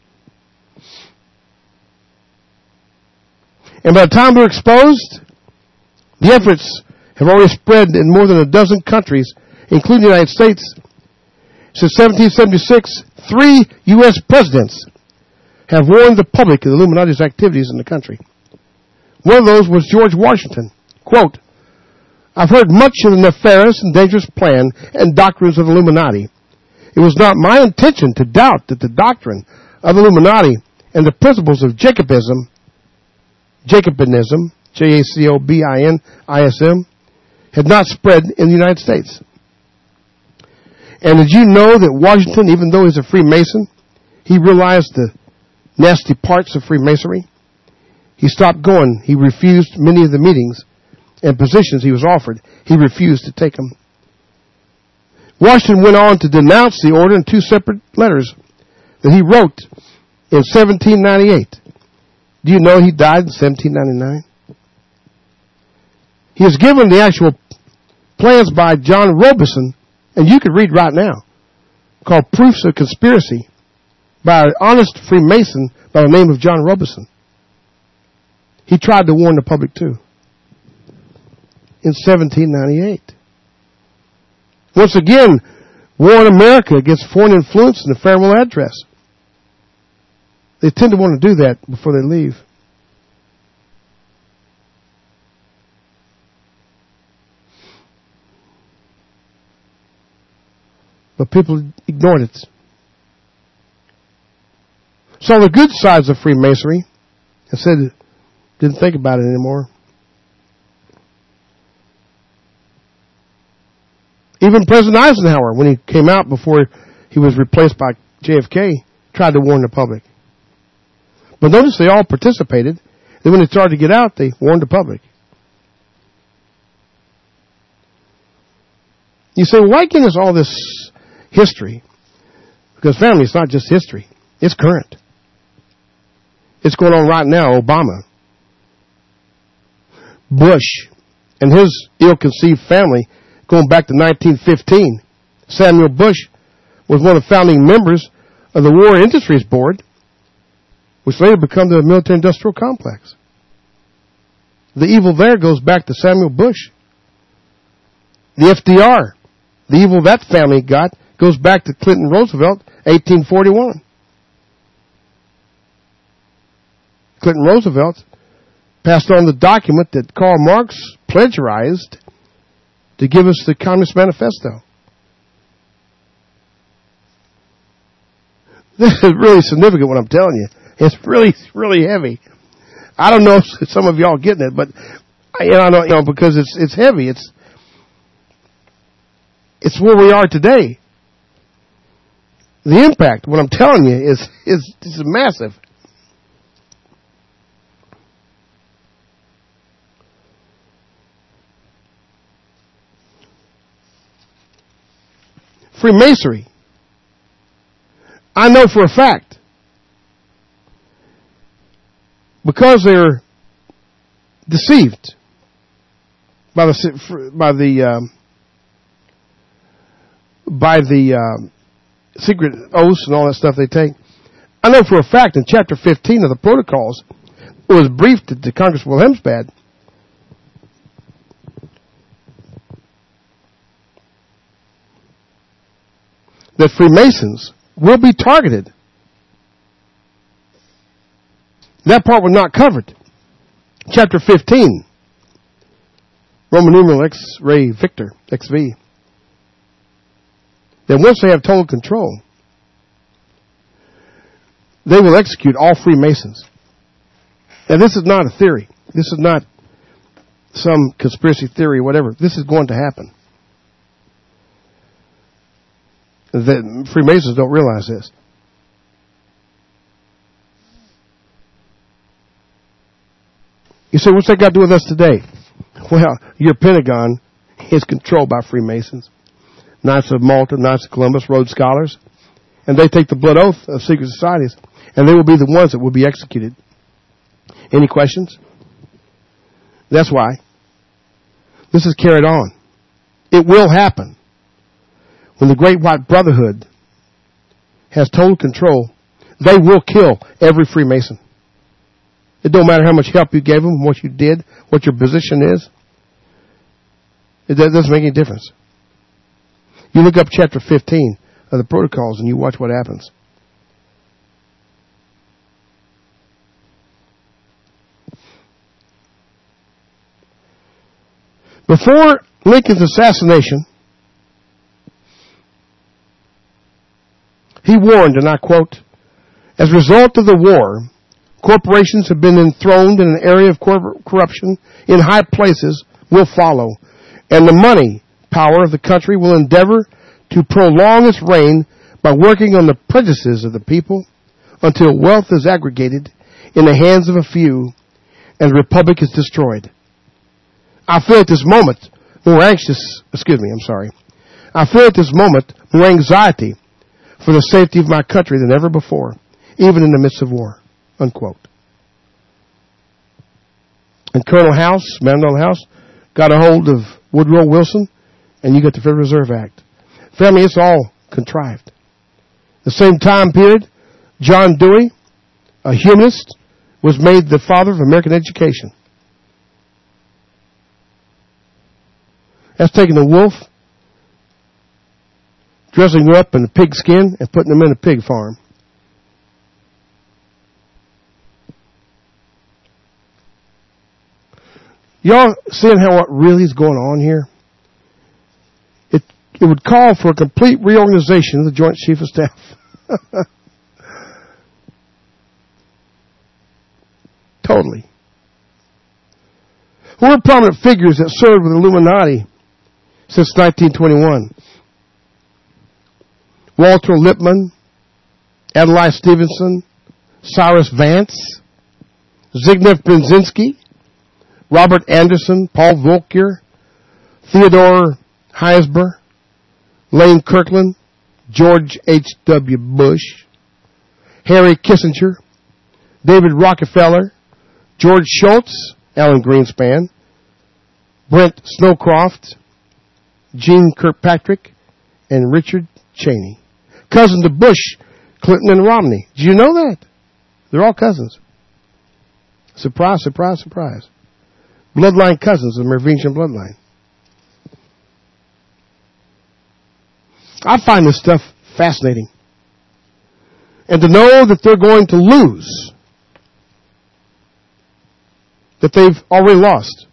And by the time they're exposed, the efforts have already spread in more than a dozen countries, including the United States. Since 1776, 3 U.S. presidents have warned the public of the Illuminati's activities in the country. One of those was George Washington. Quote, I've heard much of the nefarious and dangerous plan and doctrines of the Illuminati. It was not my intention to doubt that the doctrine of the Illuminati and the principles of Jacobinism, Jacobinism, had not spread in the United States. And did you know that Washington, even though he's a Freemason, he realized the nasty parts of Freemasonry? He stopped going. He refused many of the meetings and positions he was offered. He refused to take them. Washington went on to denounce the order in 2 separate letters that he wrote in 1798. Do you know he died in 1799? He is given the actual plans by John Robison, and you can read right now, called Proofs of Conspiracy by an honest Freemason by the name of John Robison. He tried to warn the public too in 1798. Once again, warn America against foreign influence in the farewell address. They tend to want to do that before they leave. But people ignored it. Saw the good sides of Freemasonry and said, didn't think about it anymore. Even President Eisenhower, when he came out before he was replaced by JFK, tried to warn the public. But notice they all participated. Then when they started to get out, they warned the public. You say, well, why give us all this history? Because family, it's not just history. It's current. It's going on right now, Obama. Bush and his ill-conceived family going back to 1915. Samuel Bush was one of the founding members of the War Industries Board, which later became the military-industrial complex. The evil there goes back to Samuel Bush. The FDR, the evil that family got, goes back to Clinton Roosevelt, 1841. Clinton Roosevelt passed on the document that Karl Marx plagiarized to give us the Communist Manifesto. This is really significant what I'm telling you. It's really heavy. I don't know if some of y'all getting it, but I know, because it's heavy. It's where we are today. The impact, what I'm telling you, is massive. Freemasonry. I know for a fact, because they're deceived by the secret oaths and all that stuff they take. I know for a fact in chapter 15 of the Protocols, it was briefed to Congress Wilhelmsbad, that Freemasons will be targeted. That part was not covered. Chapter 15, Roman numeral X Ray Victor, XV. That once they have total control, they will execute all Freemasons. Now this is not a theory. This is not some conspiracy theory or whatever. This is going to happen. The Freemasons don't realize this. You say, what's that got to do with us today? Well, your Pentagon is controlled by Freemasons. Knights of Malta, Knights of Columbus, Rhodes Scholars. And they take the blood oath of secret societies. And they will be the ones that will be executed. Any questions? That's why. This is carried on. It will happen. When the Great White Brotherhood has total control, they will kill every Freemason. It don't matter how much help you gave them, what you did, what your position is. It doesn't make any difference. You look up chapter 15 of the Protocols and you watch what happens. Before Lincoln's assassination, he warned, and I quote, "As a result of the war, corporations have been enthroned in an area of corruption in high places will follow, and the money power of the country will endeavor to prolong its reign by working on the prejudices of the people until wealth is aggregated in the hands of a few and the republic is destroyed. I feel at this moment more anxiety for the safety of my country than ever before, even in the midst of war." Unquote. And Colonel House, Mandel House, got a hold of Woodrow Wilson, and you got the Federal Reserve Act. Family, it's all contrived. The same time period, John Dewey, a humanist, was made the father of American education. That's taking a wolf, dressing her up in a pig skin, and putting them in a pig farm. Y'all seeing how what really is going on here? It would call for a complete reorganization of the Joint Chief of Staff. Totally. Who are prominent figures that served with the Illuminati since 1921? Walter Lippmann, Adlai Stevenson, Cyrus Vance, Zbigniew Brzezinski, Robert Anderson, Paul Volcker, Theodore Heisler, Lane Kirkland, George H.W. Bush, Harry Kissinger, David Rockefeller, George Shultz, Alan Greenspan, Brent Snowcroft, Gene Kirkpatrick, and Richard Cheney. Cousin to Bush, Clinton and Romney. Did you know that? They're all cousins. Surprise, surprise, surprise. Bloodline cousins of the Merovingian bloodline. I find this stuff fascinating. And to know that they're going to lose, that they've already lost,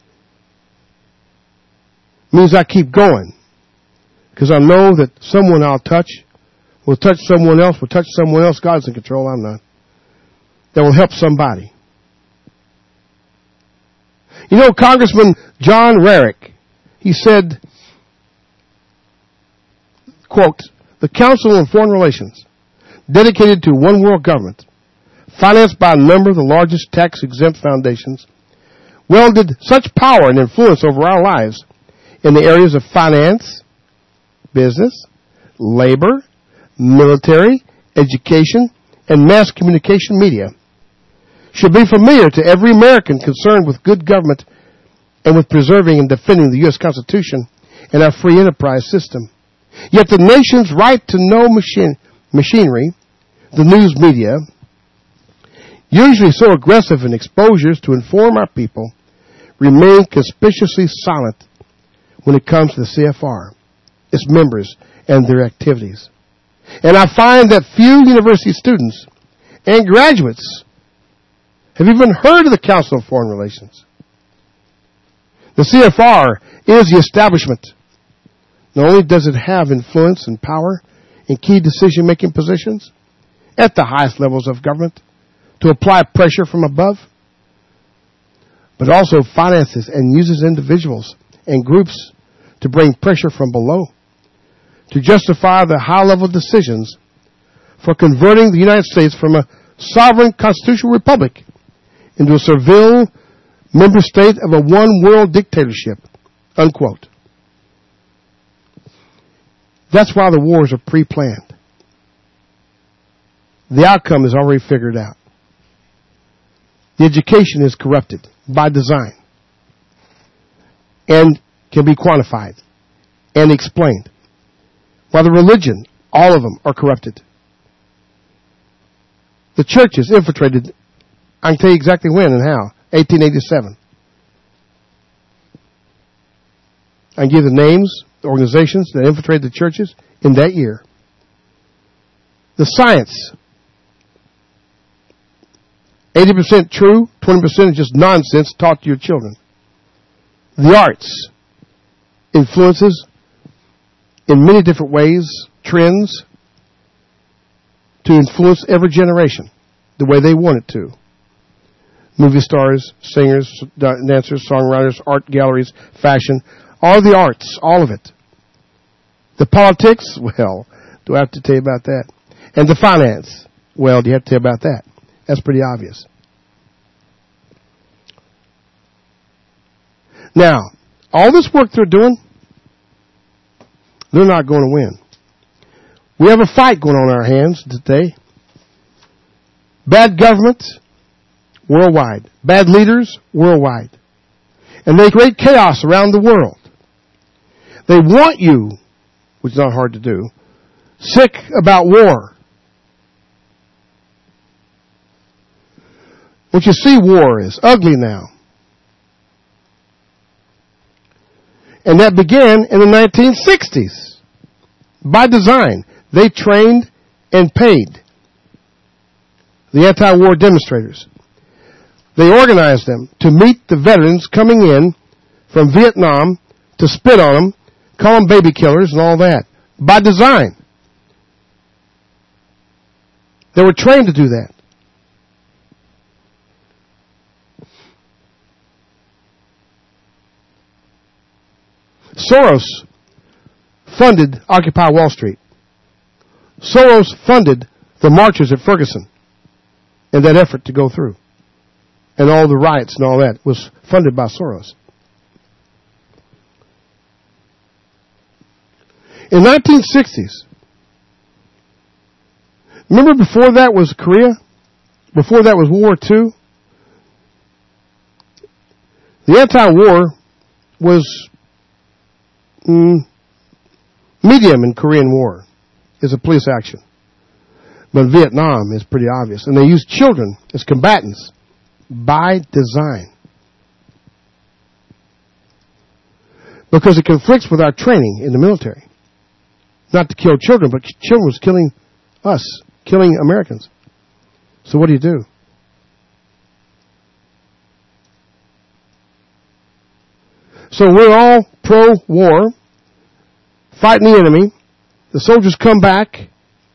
means I keep going. Because I know that someone I'll touch will touch someone else, will touch someone else. God's in control, I'm not. That will help somebody. You know, Congressman John Rarick, he said, quote, "The Council on Foreign Relations, dedicated to one world government, financed by a number of the largest tax-exempt foundations, wielded such power and influence over our lives in the areas of finance, business, labor, military, education, and mass communication media, should be familiar to every American concerned with good government and with preserving and defending the U.S. Constitution and our free enterprise system. Yet the nation's right to know machinery, the news media, usually so aggressive in exposures to inform our people, remain conspicuously silent when it comes to the CFR, its members, and their activities. And I find that few university students and graduates have even heard of the Council on Foreign Relations. The CFR is the establishment. Not only does it have influence and power in key decision-making positions at the highest levels of government to apply pressure from above, but also finances and uses individuals and groups to bring pressure from below to justify the high-level decisions for converting the United States from a sovereign constitutional republic into a servile member state of a one-world dictatorship, unquote. That's why the wars are pre-planned. The outcome is already figured out. The education is corrupted by design and can be quantified and explained. While the religion, all of them are corrupted. The church is infiltrated. I can tell you exactly when and how. 1887. I can give the names, the organizations that infiltrated the churches in that year. The science. 80% true, 20% is just nonsense taught to your children. The arts. Influences in many different ways, trends, to influence every generation the way they want it to. Movie stars, singers, dancers, songwriters, art galleries, fashion, all the arts, all of it. The politics, well, do I have to tell you about that? And the finance, well, do you have to tell you about that? That's pretty obvious. Now, all this work they're doing, they're not going to win. We have a fight going on in our hands today. Bad government, worldwide. Bad leaders, worldwide. And they create chaos around the world. They want you, which is not hard to do, sick about war. What you see war is ugly now. And that began in the 1960s. By design. They trained and paid the anti-war demonstrators. They organized them to meet the veterans coming in from Vietnam to spit on them, call them baby killers and all that. By design. They were trained to do that. Soros funded Occupy Wall Street. Soros funded the marches at Ferguson and that effort to go through. And all the riots and all that was funded by Soros. In 1960s, remember before that was Korea? Before that was World War II? The anti-war was medium in Korean War. Is a police action. But Vietnam is pretty obvious. And they use children as combatants by design. Because it conflicts with our training in the military. Not to kill children, but children was killing us, killing Americans. So what do? So we're all pro-war, fighting the enemy. The soldiers come back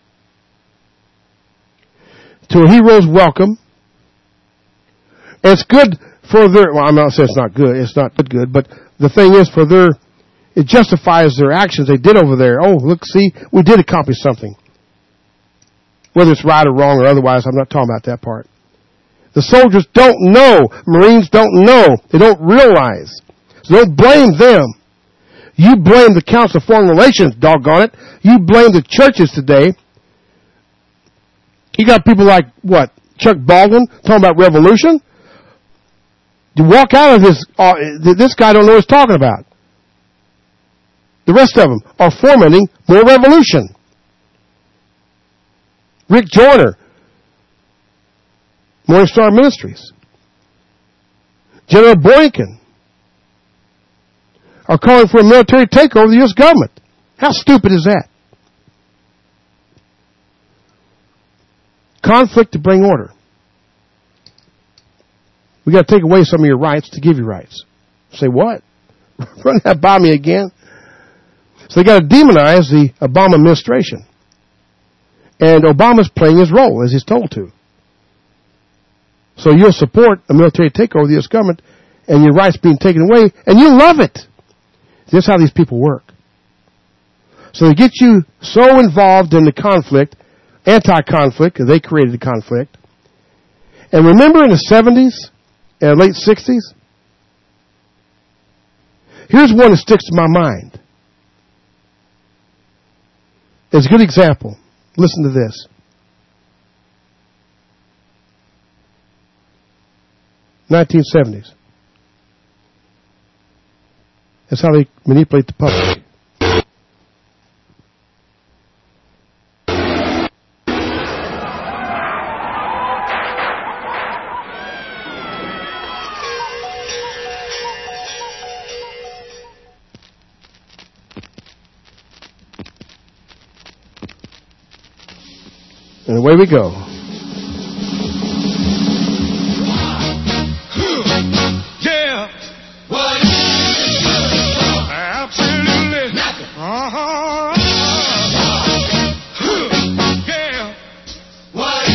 to a hero's welcome. And it's good for their, well, I'm not saying it's not good, it's not good, but the thing is for their, it justifies their actions they did over there. Oh, look, see, we did accomplish something. Whether it's right or wrong or otherwise, I'm not talking about that part. The soldiers don't know. Marines don't know. They don't realize. So don't blame them. You blame the Council of Foreign Relations, doggone it. You blame the churches today. You got people like, what, Chuck Baldwin talking about revolution? You walk out of this guy don't know what he's talking about. The rest of them are fomenting more revolution. Rick Joyner, Morning Star Ministries. General Boykin are calling for a military takeover of the U.S. government. How stupid is that? Conflict to bring order. We got to take away some of your rights to give you rights. Say what? Run that by me again. So they got to demonize the Obama administration. And Obama's playing his role as he's told to. So you'll support a military takeover of the U.S. government and your rights being taken away, and you love it. This is how these people work. So they get you so involved in the conflict, anti-conflict, because they created the conflict. And remember in the 70s and late 60s? Here's one that sticks to my mind. It's a good example. Listen to this. '70s. That's how they manipulate the public. And away we go. Yeah. What? Absolutely nothing. Yeah. What?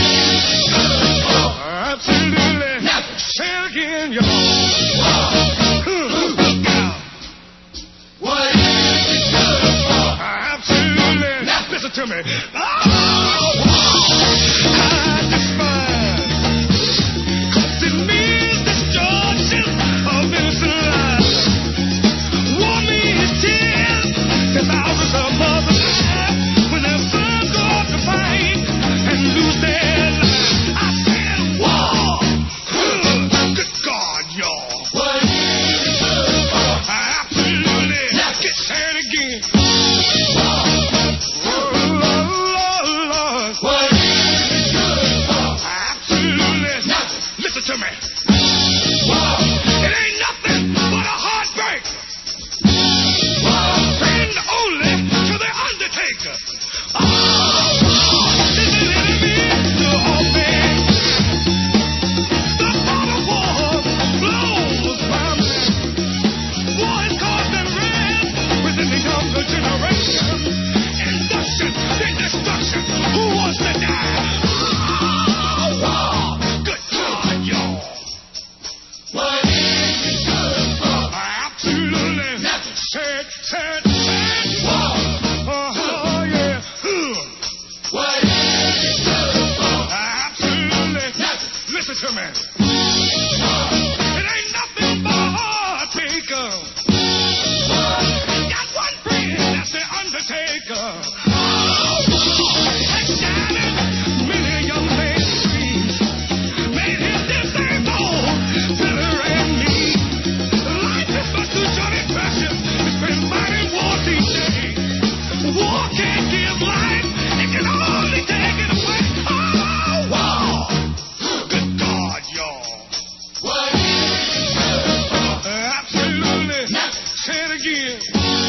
Absolutely nothing. Say it again, y'all. What? Absolutely nothing. Listen to me. again.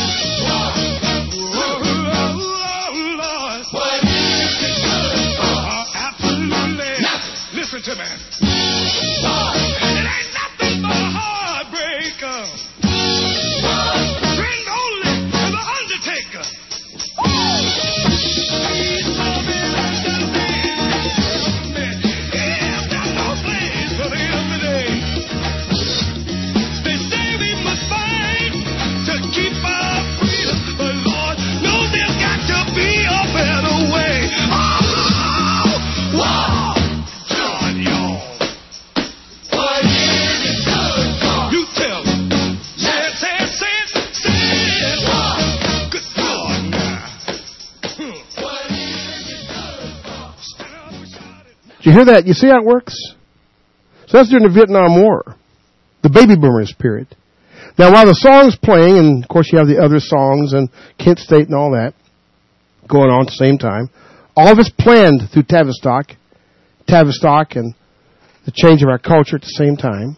Lord. What is it good for? Absolutely. Nothing. Listen to me. It ain't nothing but a heartbreaker. Friend only to the undertaker. You hear that? You see how it works? So that's during the Vietnam War, the baby boomers period. Now, while the song's playing, and of course you have the other songs and Kent State and all that going on at the same time, all of it's planned through Tavistock and the change of our culture at the same time.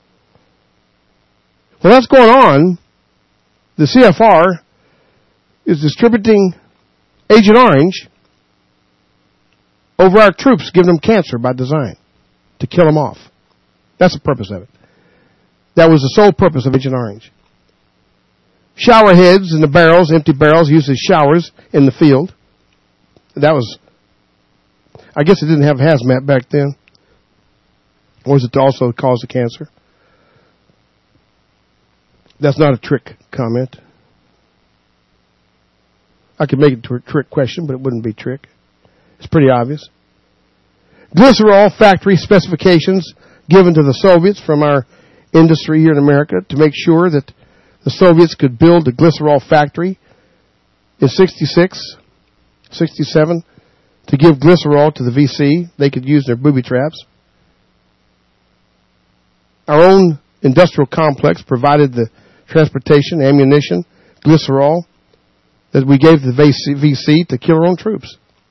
Well, that's going on. The CFR is distributing Agent Orange over our troops, giving them cancer by design, to kill them off. That's the purpose of it. That was the sole purpose of Agent Orange. Shower heads in the barrels, empty barrels, used as showers in the field. That was, I guess it didn't have hazmat back then. Or was it to also cause the cancer? That's not a trick comment. I could make it to a trick question, but it wouldn't be trick. It's pretty obvious. Glycerol factory specifications given to the Soviets from our industry here in America to make sure that the Soviets could build a glycerol factory in 66, 67 to give glycerol to the VC they could use in their booby traps. Our own industrial complex provided the transportation, ammunition, glycerol that we gave to the VC to kill our own troops.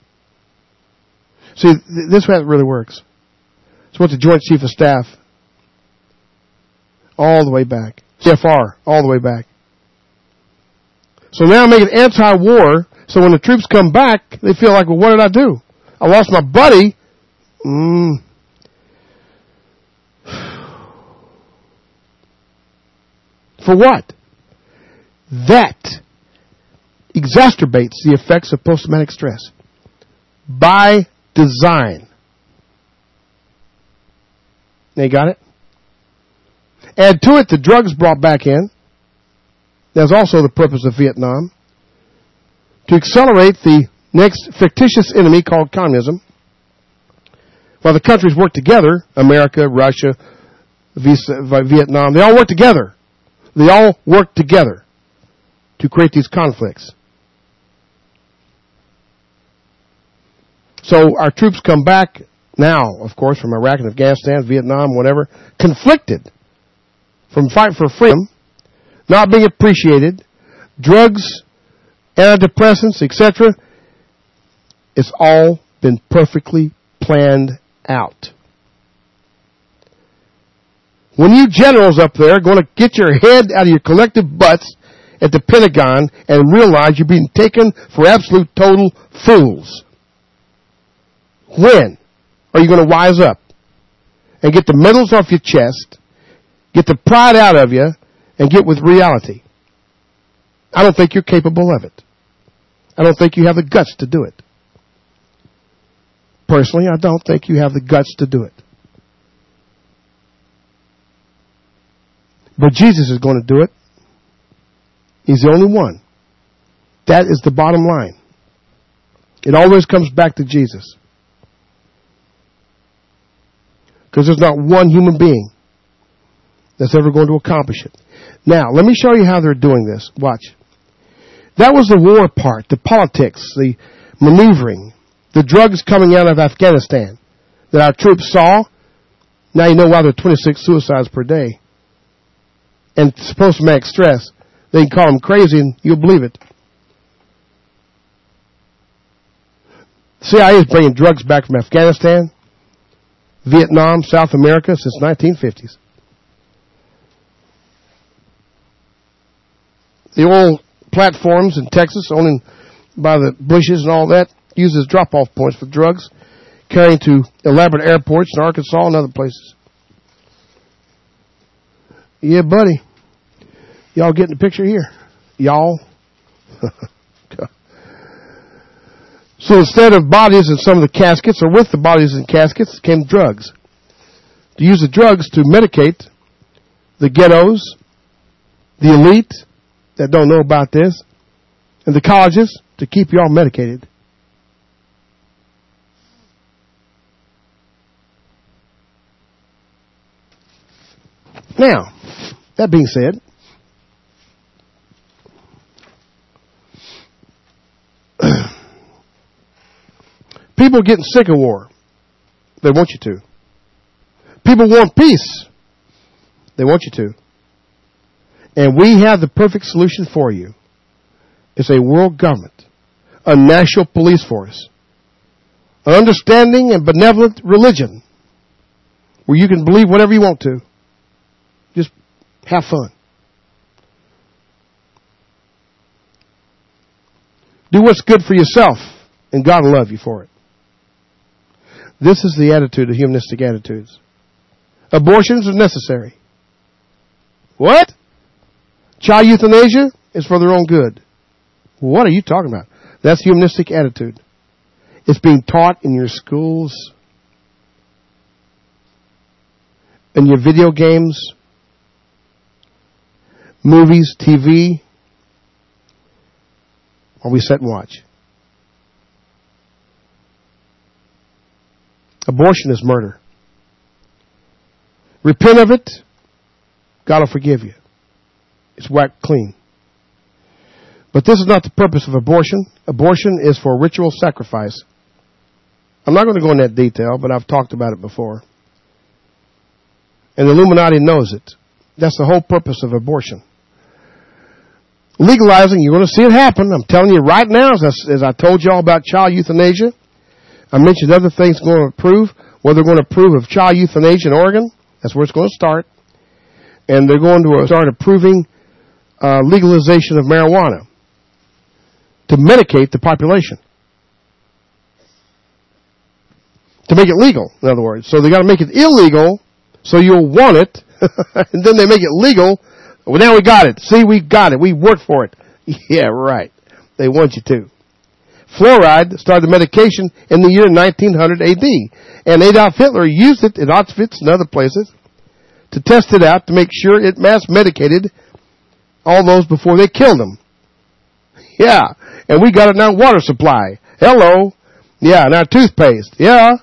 See, this is how it really works. It's what the Joint Chief of Staff, all the way back. CFR, all the way back. So now make it anti-war, so when the troops come back, they feel like, well, what did I do? I lost my buddy. For what? That exacerbates the effects of post-traumatic stress. By design. You got it? Add to it the drugs brought back in. That's also the purpose of Vietnam. To accelerate the next fictitious enemy called communism. While the countries work together, America, Russia, Vietnam, they all work together. They all work together to create these conflicts. So our troops come back now, of course, from Iraq and Afghanistan, Vietnam, whatever, conflicted from fight for freedom, not being appreciated, drugs, antidepressants, etc. It's all been perfectly planned out. When you generals up there are going to get your head out of your collective butts at the Pentagon and realize you're being taken for absolute total fools. When are you going to wise up and get the medals off your chest, get the pride out of you, and get with reality? I don't think you're capable of it. I don't think you have the guts to do it. Personally, I don't think you have the guts to do it. But Jesus is going to do it. He's the only one. That is the bottom line. It always comes back to Jesus. Because there's not one human being that's ever going to accomplish it. Now, let me show you how they're doing this. Watch. That was the war part, the politics, the maneuvering, the drugs coming out of Afghanistan that our troops saw. Now you know why there are 26 suicides per day. And post-traumatic stress. They can call them crazy and you'll believe it. The CIA is bringing drugs back from Afghanistan, Vietnam, South America since 1950s. The oil platforms in Texas, owned by the Bushes and all that, uses drop-off points for drugs, carrying to elaborate airports in Arkansas and other places. Yeah, buddy. Y'all getting the picture here? Y'all? So instead of bodies in some of the caskets, or with the bodies in caskets, came drugs. To use the drugs to medicate the ghettos, the elite that don't know about this, and the colleges to keep y'all medicated. Now, that being said, people are getting sick of war. They want you to. People want peace. They want you to. And we have the perfect solution for you. It's a world government, a national police force, an understanding and benevolent religion where you can believe whatever you want to. Just have fun. Do what's good for yourself, and God will love you for it. This is the attitude of humanistic attitudes. Abortions are necessary. What? Child euthanasia is for their own good. What are you talking about? That's humanistic attitude. It's being taught in your schools, in your video games, movies, TV, while we sit and watch. Abortion is murder. Repent of it, God will forgive you. It's whacked clean. But this is not the purpose of abortion. Abortion is for ritual sacrifice. I'm not going to go into that detail, but I've talked about it before. And the Illuminati knows it. That's the whole purpose of abortion. Legalizing, you're going to see it happen. I'm telling you right now, as I told you all about child euthanasia. I mentioned other things going to approve. Well, they're going to approve of child euthanasia in Oregon. That's where it's going to start. And they're going to start approving legalization of marijuana to medicate the population. To make it legal, in other words. So they got to make it illegal so you'll want it. And then they make it legal. Well, now we got it. See, we got it. We worked for it. Yeah, right. They want you to. Fluoride started the medication in the year 1900 AD. And Adolf Hitler used it in Auschwitz and other places to test it out to make sure it mass medicated all those before they killed them. Yeah. And we got it in our water supply. Hello. Yeah, in our toothpaste. Yeah.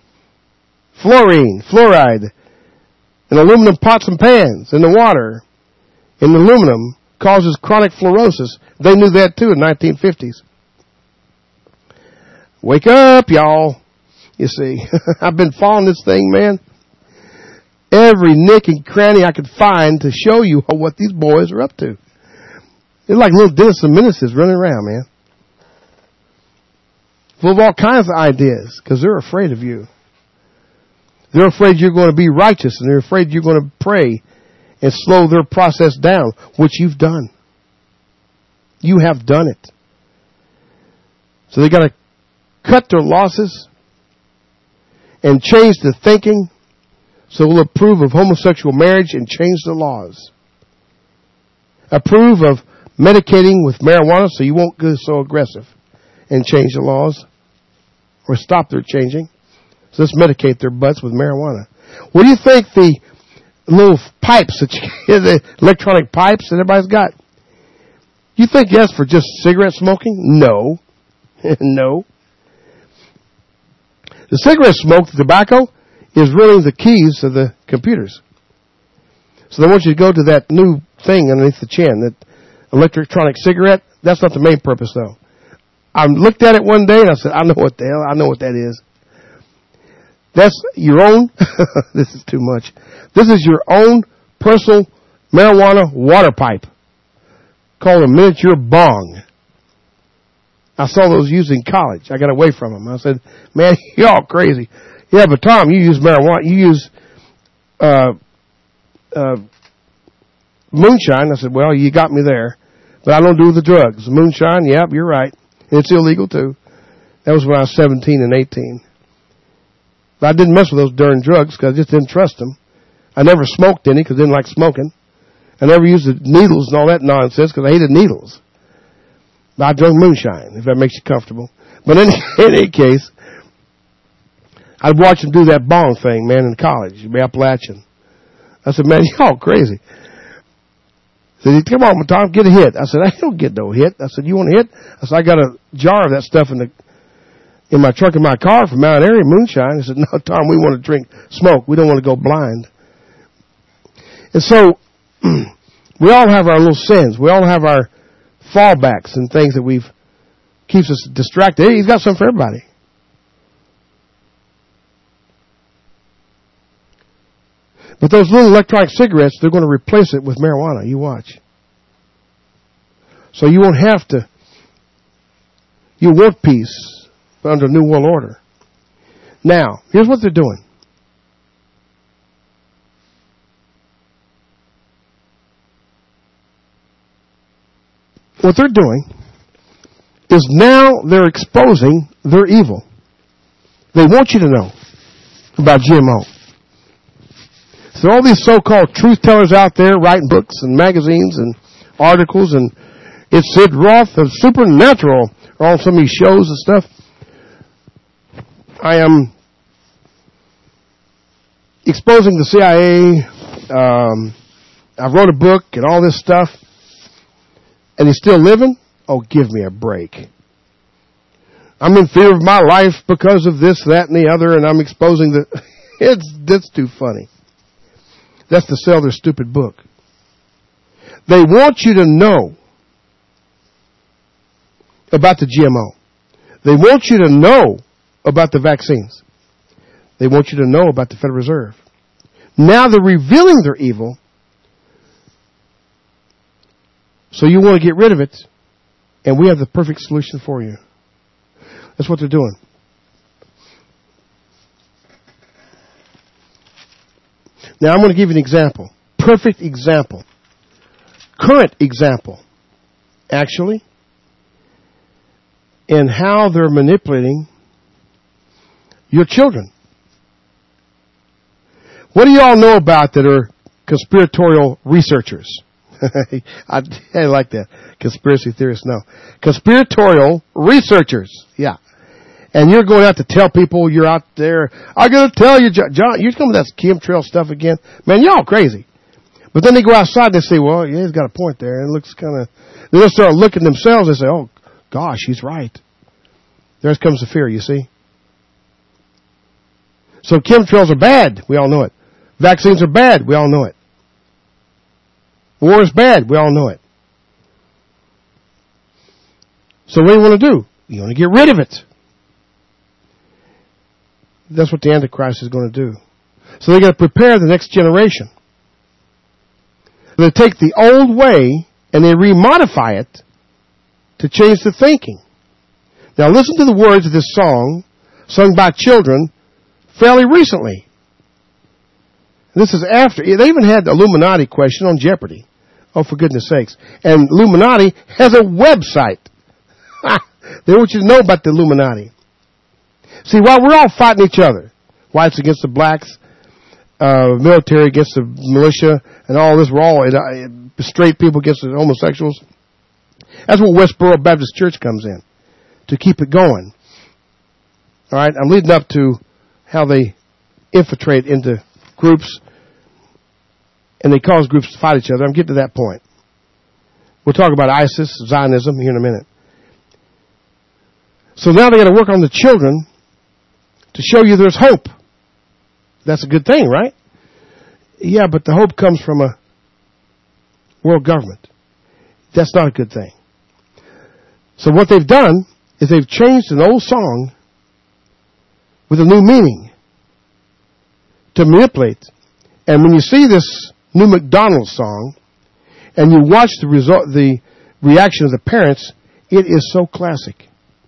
Fluoride, in aluminum pots and pans, in the water, in aluminum, causes chronic fluorosis. They knew that too in the 1950s. Wake up, y'all. You see, I've been following this thing, man. Every nick and cranny I could find to show you what these boys are up to. They're like little Dennis and Menaces running around, man. Full of all kinds of ideas, because they're afraid of you. They're afraid you're going to be righteous, and they're afraid you're going to pray and slow their process down, which you've done. You have done it. So they got to cut their losses and change the thinking so we'll approve of homosexual marriage and change the laws. Approve of medicating with marijuana so you won't go so aggressive and change the laws or stop their changing. So let's medicate their butts with marijuana. What do you think the little pipes, the electronic pipes that everybody's got, you think that's for just cigarette smoking? No. No. The cigarette smoke, the tobacco, is really the keys to the computers. So they want you to go to that new thing underneath the chin, that electronic cigarette. That's not the main purpose, though. I looked at it one day and I said, I know what that is. That's your own, this is too much. This is your own personal marijuana water pipe called a miniature bong. I saw those used in college. I got away from them. I said, man, y'all crazy. Yeah, but Tom, you use marijuana, you use moonshine. I said, well, you got me there. But I don't do the drugs. Moonshine, yep, you're right. And it's illegal too. That was when I was 17 and 18. But I didn't mess with those darn drugs because I just didn't trust them. I never smoked any because I didn't like smoking. I never used the needles and all that nonsense because I hated needles. But I drank moonshine, if that makes you comfortable. But in any case, I'd watch them do that bong thing, man, in college, Appalachian. I said, man, y'all crazy. He said, come on, Tom, get a hit. I said, I don't get no hit. I said, you want a hit? I said, I got a jar of that stuff in my trunk of my car from Mount Airy, moonshine. He said, no, Tom, we want to drink smoke. We don't want to go blind. And so, we all have our little sins. We all have our fallbacks and things that keeps us distracted. He's got something for everybody. But those little electronic cigarettes, they're going to replace it with marijuana. You watch. So you won't have to. You want peace under New World Order. Now, here's what they're doing. What they're doing is now they're exposing their evil. They want you to know about GMO. So all these so-called truth tellers out there writing books and magazines and articles, and it's Sid Roth of Supernatural or on some of these shows and stuff. I am exposing the CIA. I wrote a book and all this stuff. And he's still living? Oh, give me a break. I'm in fear of my life because of this, that, and the other, and I'm exposing that's too funny. That's to sell their stupid book. They want you to know about the GMO. They want you to know about the vaccines. They want you to know about the Federal Reserve. Now they're revealing their evil. So you want to get rid of it, and we have the perfect solution for you. That's what they're doing. Now I'm going to give you an example. Perfect example. Current example, actually, in how they're manipulating your children. What do you all know about that are conspiratorial researchers? I like that. Conspiracy theorists, no. Conspiratorial researchers, yeah. And you're going to have to tell people you're out there. I'm going to tell you, John, you're coming with that chemtrail stuff again. Man, y'all crazy. But then they go outside and they say, well, yeah, he's got a point there. It looks kind of, they'll start looking themselves and say, oh, gosh, he's right. There comes the fear, you see. So chemtrails are bad. We all know it. Vaccines are bad. We all know it. War is bad. We all know it. So what do you want to do? You want to get rid of it. That's what the Antichrist is going to do. So they got to prepare the next generation. They take the old way and they remodify it to change the thinking. Now listen to the words of this song sung by children fairly recently. This is after, they even had the Illuminati question on Jeopardy. Oh, for goodness sakes. And Illuminati has a website. They want you to know about the Illuminati. See, while we're all fighting each other, whites against the blacks, military against the militia, and all this, we're all straight people against the homosexuals. That's what Westboro Baptist Church comes in, to keep it going. All right, I'm leading up to how they infiltrate into groups, and they cause groups to fight each other. I'm getting to that point. We'll talk about ISIS, Zionism, here in a minute. So now they got to work on the children to show you there's hope. That's a good thing, right? Yeah, but the hope comes from a world government. That's not a good thing. So what they've done is they've changed an old song with a new meaning to manipulate. And when you see this new McDonald's song and you watch the reaction of the parents, it is so classic.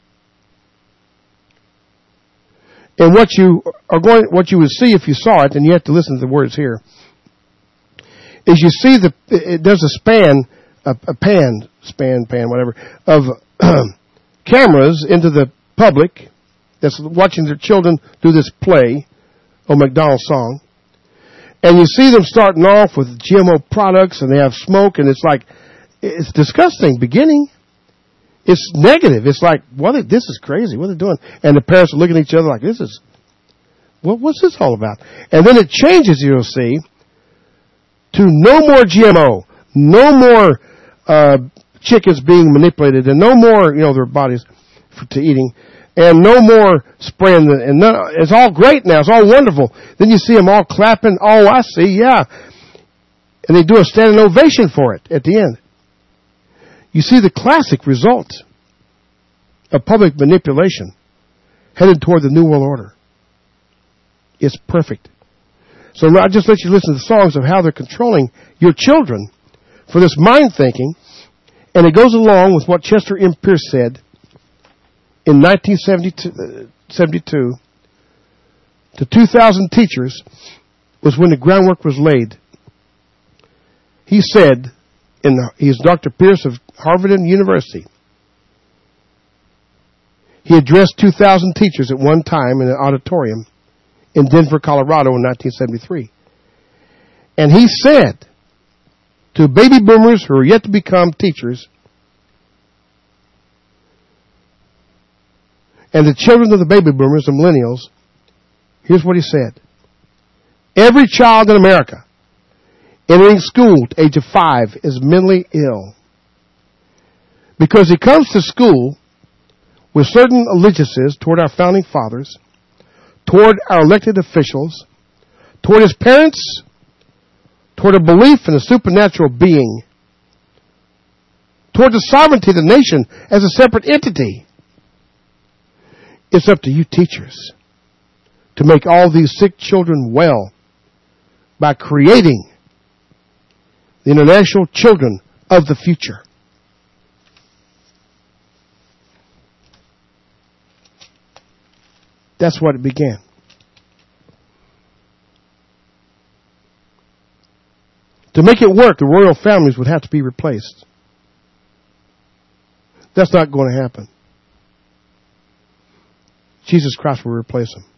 And what you would see if you saw it, and you have to listen to the words here, is you see it does a pan whatever, of cameras into the public that's watching their children do this play, McDonald's song. And you see them starting off with GMO products, and they have smoke, and it's disgusting beginning. It's negative. It's like, this is crazy. What are they doing? And the parents are looking at each other like, what's this all about? And then it changes, you'll see, to no more GMO, no more chickens being manipulated, and no more, their bodies to eating, and no more spraying. It's all great now. It's all wonderful. Then you see them all clapping. Oh, I see, yeah. And they do a standing ovation for it at the end. You see the classic result of public manipulation headed toward the New World Order. It's perfect. So I just let you listen to the songs of how they're controlling your children for this mind thinking, and it goes along with what Chester M. Pierce said in 1972 to 2,000 teachers was when the groundwork was laid. He said, he's Dr. Pierce of Harvard University. He addressed 2,000 teachers at one time in an auditorium in Denver, Colorado in 1973. And he said to baby boomers who are yet to become teachers and the children of the baby boomers, the millennials, here's what he said. Every child in America entering school at the age of 5 is mentally ill because he comes to school with certain allegiances toward our founding fathers, toward our elected officials, toward his parents, toward a belief in a supernatural being, toward the sovereignty of the nation as a separate entity. It's up to you teachers to make all these sick children well by creating the international children of the future. That's what it began. To make it work, the royal families would have to be replaced. That's not going to happen. Jesus Christ will replace them.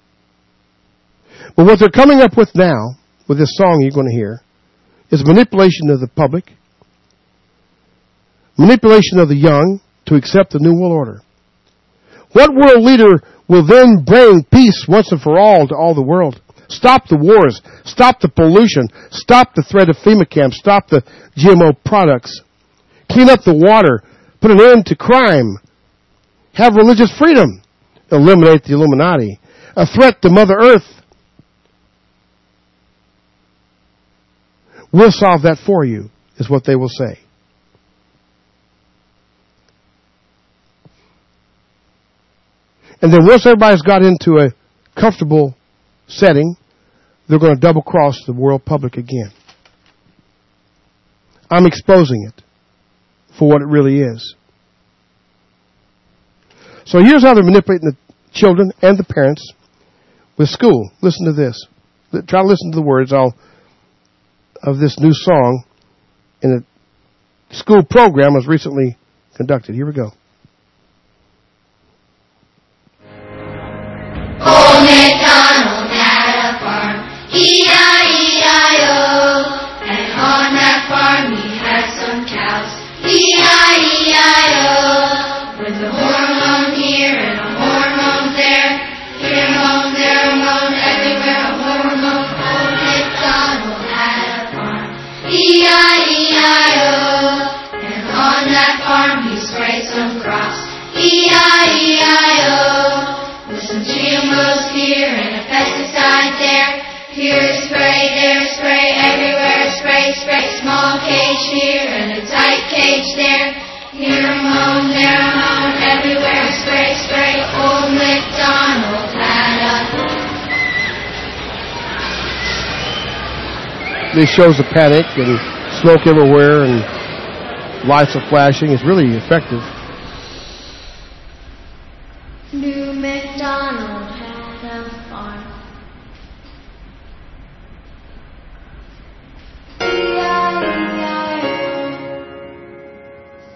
But what they're coming up with now, with this song you're going to hear, is manipulation of the public, manipulation of the young to accept the New World Order. What world leader will then bring peace once and for all to all the world? Stop the wars, stop the pollution, stop the threat of FEMA camps, stop the GMO products, clean up the water, put an end to crime, have religious freedom, eliminate the Illuminati, a threat to Mother Earth. We'll solve that for you, is what they will say. And then once everybody's got into a comfortable setting, they're going to double cross the world public again. I'm exposing it for what it really is. So here's how they're manipulating the children and the parents with school. Listen to this. Try to listen to the words of this new song in a school program was recently conducted. Here we go. Old MacDonald had a farm, E-I-E-I-O, and on that farm he had some cows, E-I-E-I-O, with a hormone here and a hormone there, here a hormone, there a hormone, everywhere a hormone. Old MacDonald had a farm, E-I-E-I-O, and on that farm he sprayed some crops, E-I-E-I-O. Some GMOs here and a pesticide there. Here spray, there spray, everywhere spray, spray. Small cage here and a tight cage there. Here a moan, there a moan, everywhere spray, spray. Old MacDonald had a... This shows the panic and smoke everywhere and lights are flashing. It's really effective. New MacDonald had a farm. E-I-E-I-O.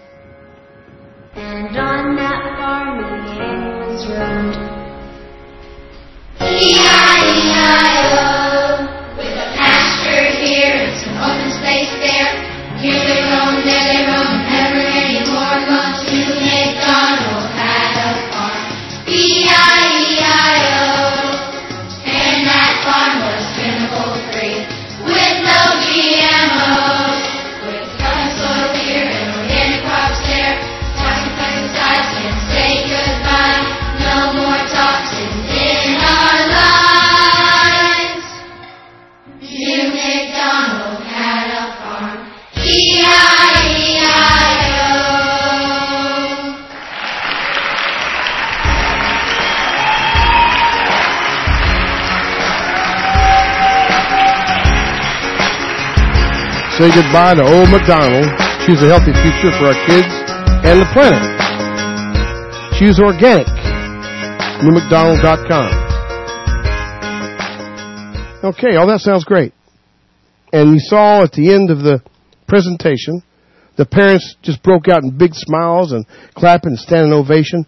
say goodbye to Old MacDonald. Choose a healthy future for our kids and the planet. Choose organic. NewMcDonald.com. Okay, all that sounds great. And you saw at the end of the presentation, the parents just broke out in big smiles and clapping and standing ovation.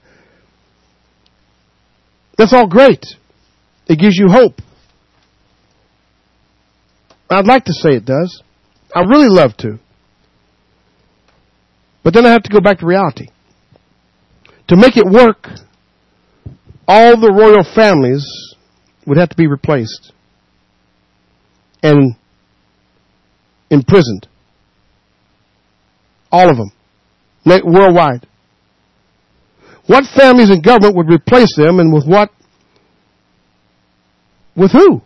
That's all great. It gives you hope. I'd like to say it does. I really love to. But then I have to go back to reality. To make it work, all the royal families would have to be replaced and imprisoned. All of them. Worldwide. What families in government would replace them, and with what? With who?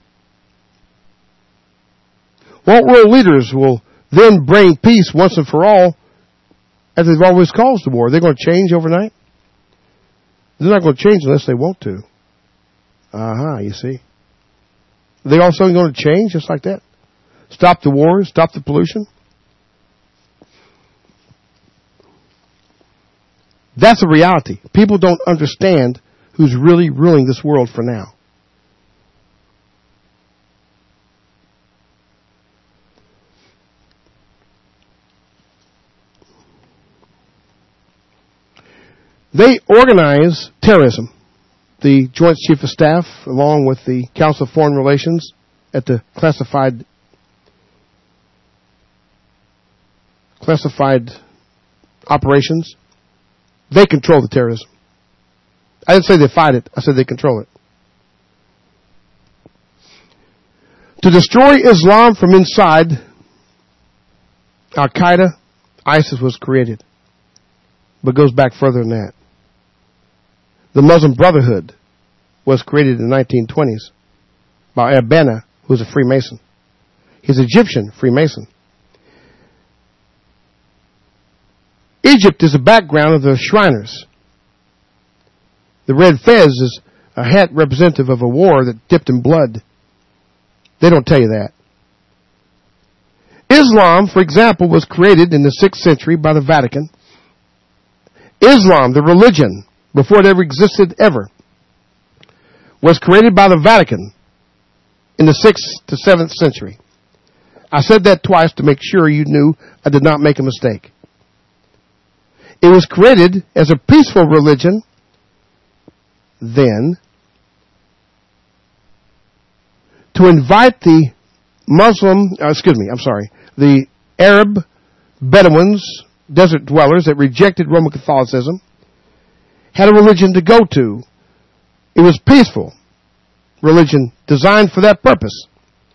What world leaders will then bring peace once and for all, as they've always caused the war? Are they going to change overnight? They're not going to change unless they want to. You see. Are they also going to change just like that? Stop the wars, stop the pollution? That's a reality. People don't understand who's really ruling this world for now. They organize terrorism. The Joint Chief of Staff, along with the Council of Foreign Relations at the classified operations, they control the terrorism. I didn't say they fight it. I said they control it. To destroy Islam from inside, Al-Qaeda, ISIS was created. But goes back further than that. The Muslim Brotherhood was created in the 1920s by Al-Banna, who's a Freemason. He's an Egyptian Freemason. Egypt is the background of the Shriners. The red fez is a hat representative of a war that dipped in blood. They don't tell you that. Islam, for example, was created in the 6th century by the Vatican. Islam, the religion, before it ever existed ever, was created by the Vatican in the 6th to 7th century. I said that twice to make sure you knew I did not make a mistake. It was created as a peaceful religion then to invite the the Arab Bedouins, desert dwellers that rejected Roman Catholicism, had a religion to go to. It was peaceful religion designed for that purpose.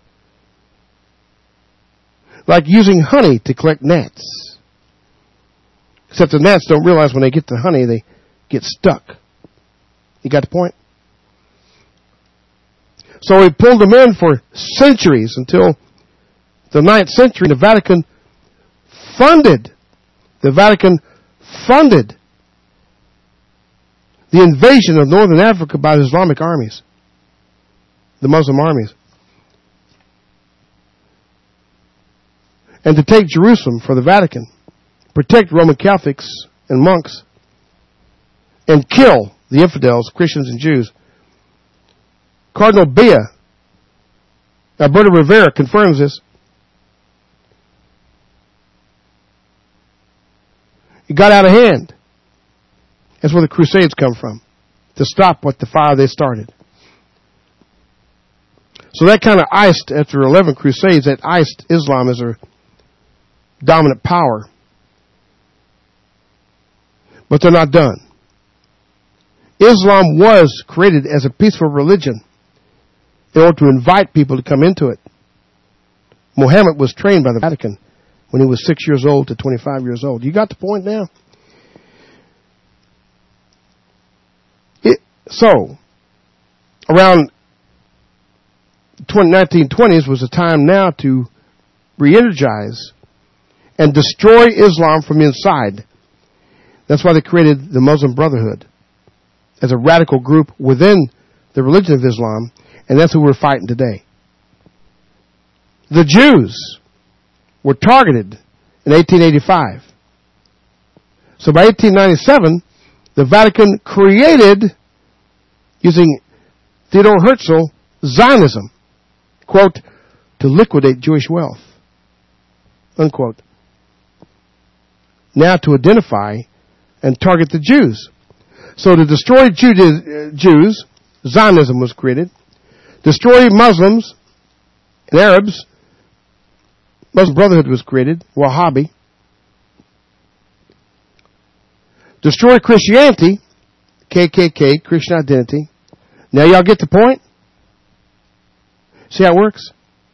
Like using honey to collect gnats. Except the gnats don't realize when they get the honey, they get stuck. You got the point? So he pulled them in for centuries until the 9th century. The Vatican funded the invasion of northern Africa by the Islamic armies, the Muslim armies. And to take Jerusalem for the Vatican, protect Roman Catholics and monks, and kill the infidels, Christians and Jews. Cardinal Bea, Alberto Rivera, confirms this. It got out of hand. That's where the Crusades come from, to stop what the fire they started. So that kind of iced, after 11 Crusades, that iced Islam as a dominant power. But they're not done. Islam was created as a peaceful religion in order to invite people to come into it. Muhammad was trained by the Vatican when he was 6 years old to 25 years old. You got the point now? So, around 1920s was the time now to re-energize and destroy Islam from inside. That's why they created the Muslim Brotherhood as a radical group within the religion of Islam, and that's who we're fighting today. The Jews were targeted in 1885. So by 1897, the Vatican created, using Theodor Herzl, Zionism, quote, to liquidate Jewish wealth, unquote. Now to identify and target the Jews. So to destroy Jews, Zionism was created. Destroy Muslims and Arabs, Muslim Brotherhood was created, Wahhabi. Destroy Christianity, KKK, Christian identity. Now y'all get the point? See how it works?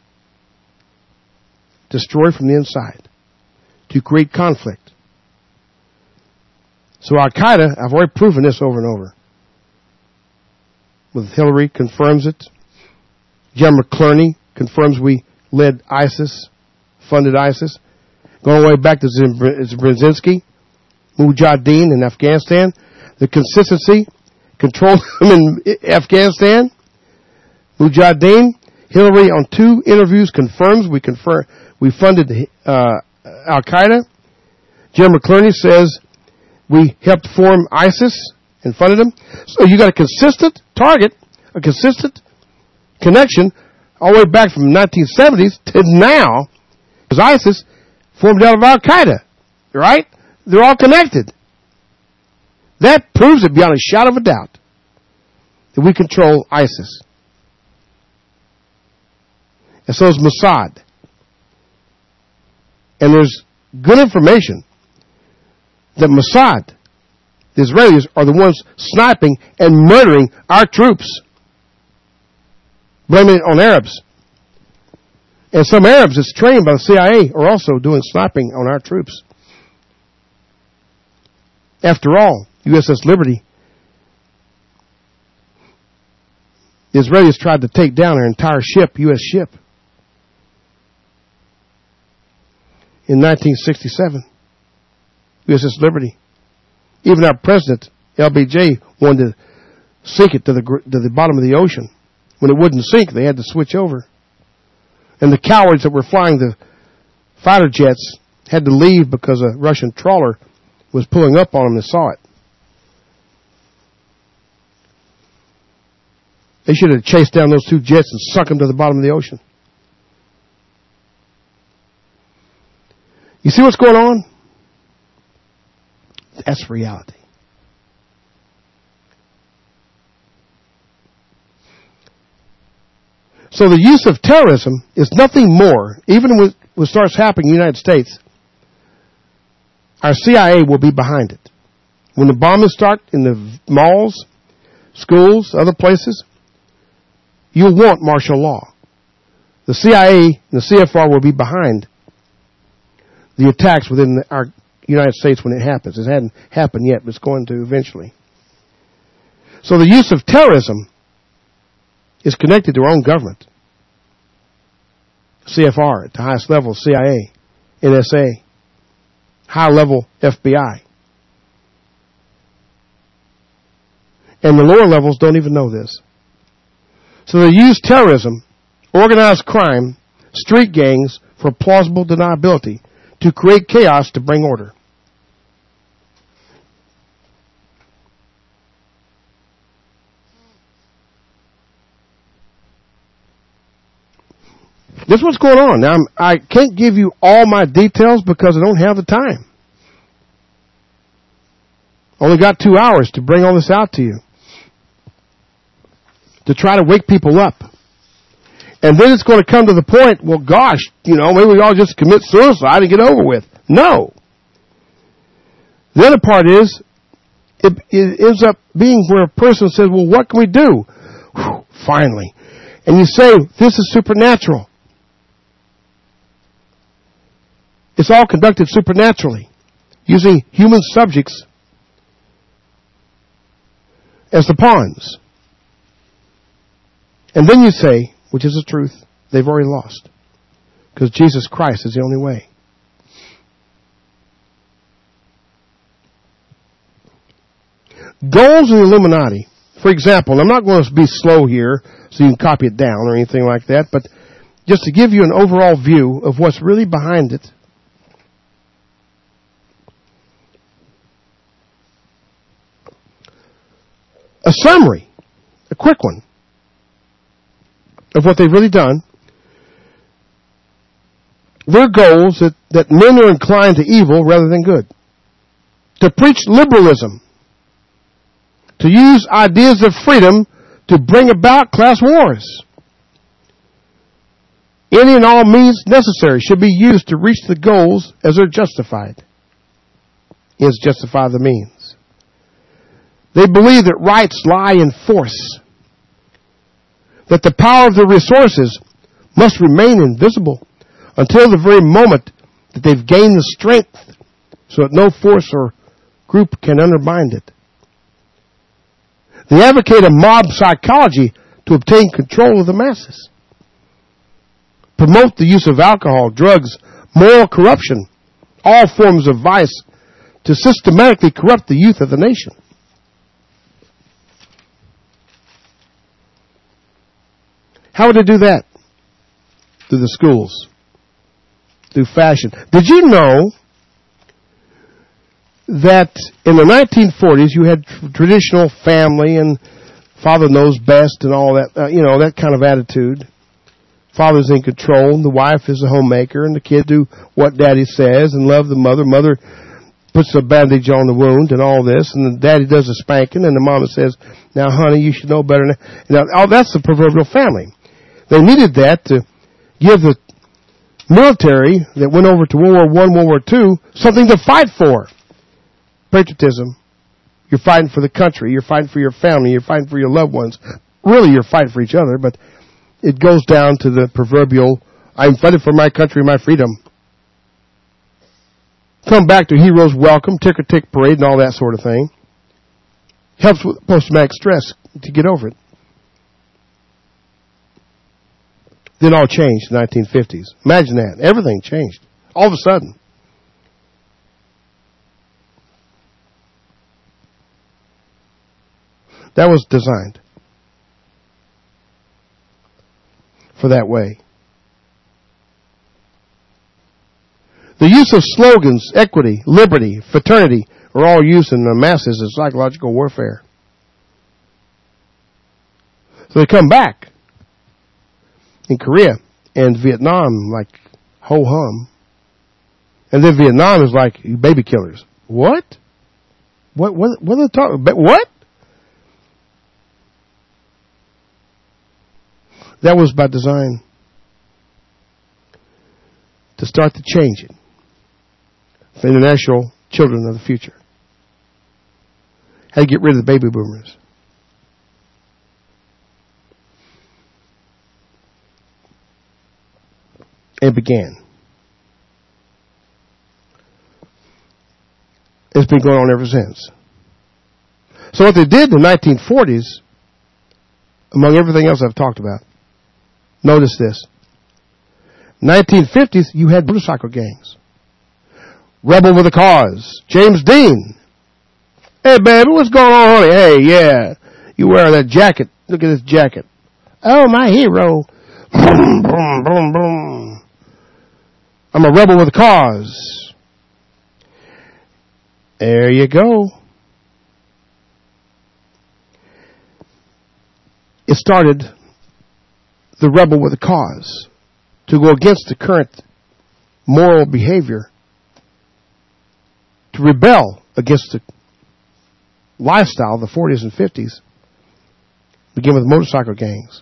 Destroy from the inside to create conflict. So Al-Qaeda, I've already proven this over and over. With Hillary, confirms it. General McClerney confirms we led ISIS, funded ISIS. Going all the way back to Brzezinski, Mujahideen in Afghanistan. The consistency, control them in Afghanistan. Mujahideen. Hillary on 2 interviews confirms we funded Al-Qaeda. General McClerney says we helped form ISIS and funded them. So you got a consistent target, a consistent connection all the way back from the 1970s to now, because ISIS formed out of Al-Qaeda, right? They're all connected. That proves it beyond a shadow of a doubt that we control ISIS. And so is Mossad. And there's good information that Mossad, the Israelis, are the ones sniping and murdering our troops, blaming it on Arabs. And some Arabs that's trained by the CIA are also doing sniping on our troops. After all, USS Liberty, the Israelis tried to take down our entire ship, U.S. ship, in 1967. USS Liberty. Even our president, LBJ, wanted to sink it to the bottom of the ocean. When it wouldn't sink, they had to switch over. And the cowards that were flying the fighter jets had to leave because a Russian trawler was pulling up on them and saw it. They should have chased down those 2 jets and sunk them to the bottom of the ocean. You see what's going on? That's reality. So the use of terrorism is nothing more, even when it starts happening in the United States, our CIA will be behind it. When the bombings start in the malls, schools, other places, you'll want martial law. The CIA and the CFR will be behind the attacks within our United States when it happens. It hadn't happened yet, but it's going to eventually. So the use of terrorism is connected to our own government. CFR at the highest level, CIA, NSA, high level FBI. And the lower levels don't even know this. So they use terrorism, organized crime, street gangs for plausible deniability to create chaos to bring order. This is what's going on. Now, I can't give you all my details because I don't have the time. Only got 2 hours to bring all this out to you. To try to wake people up. And then it's going to come to the point, well, gosh, maybe we all just commit suicide and get over with. No. The other part is, it ends up being where a person says, well, what can we do? Whew, finally. And you say, this is supernatural. It's all conducted supernaturally, using human subjects as the pawns. And then you say, which is the truth, they've already lost. Because Jesus Christ is the only way. Goals of the Illuminati. For example, I'm not going to be slow here so you can copy it down or anything like that, but just to give you an overall view of what's really behind it. A summary, a quick one, of what they've really done. Their goals that men are inclined to evil rather than good. To preach liberalism. To use ideas of freedom to bring about class wars. Any and all means necessary should be used to reach the goals as they're justified. Is justify the means. They believe that rights lie in force. That the power of the resources must remain invisible until the very moment that they've gained the strength so that no force or group can undermine it. They advocate a mob psychology to obtain control of the masses. Promote the use of alcohol, drugs, moral corruption, all forms of vice to systematically corrupt the youth of the nation. How would they do that? Through the schools. Through fashion. Did you know that in the 1940s you had traditional family and father knows best and all that, that kind of attitude. Father's in control, and the wife is a homemaker, and the kids do what daddy says and love the mother. Mother puts a bandage on the wound and all this, and the daddy does the spanking, and the mama says, now honey, you should know better than that. Now, all that's the proverbial family. They needed that to give the military that went over to World War I, World War II, something to fight for. Patriotism. You're fighting for the country. You're fighting for your family. You're fighting for your loved ones. Really, you're fighting for each other, but it goes down to the proverbial, I'm fighting for my country, my freedom. Come back to heroes welcome, ticker-tick parade, and all that sort of thing. Helps with post-traumatic stress to get over it. Then all changed in the 1950s. Imagine that. Everything changed. All of a sudden. That was designed for that way. The use of slogans, equity, liberty, fraternity, are all used in the masses as psychological warfare. So they come back in Korea and Vietnam like ho-hum. And then Vietnam is like baby killers. What? What are they talking about? What? That was by design to start to change it for international children of the future. How to get rid of the baby boomers. It began. It's been going on ever since. So what they did in the 1940s, among everything else I've talked about, notice this. 1950s, you had motorcycle gangs. Rebel with a Cause. James Dean. Hey, baby, what's going on, honey? Hey, yeah. You wear that jacket. Look at this jacket. Oh, my hero. Boom, boom, boom, boom. I'm a rebel with a cause. There you go. It started the rebel with a cause to go against the current moral behavior, to rebel against the lifestyle of the 40s and 50s. Begin with motorcycle gangs.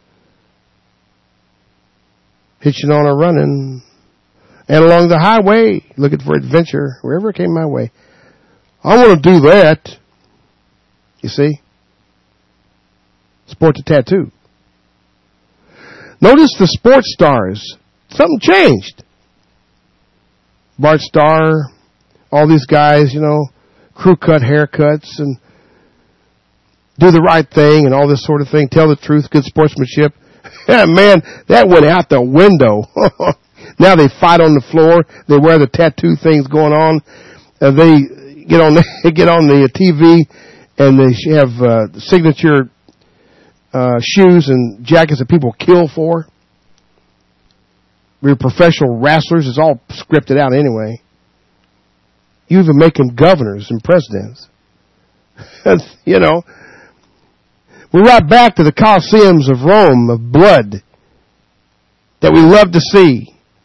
Hitching on or running. And along the highway, looking for adventure, wherever it came my way. I want to do that. You see? Sport a tattoo. Notice the sports stars. Something changed. Bart Starr, all these guys, crew cut haircuts and do the right thing and all this sort of thing. Tell the truth, good sportsmanship. Man, that went out the window. Now they fight on the floor. They wear the tattoo things going on. They get on the TV and they have signature shoes and jackets that people kill for. We're professional wrestlers. It's all scripted out anyway. You even make them governors and presidents. You know. We're right back to the Colosseums of Rome, of blood, that we love to see.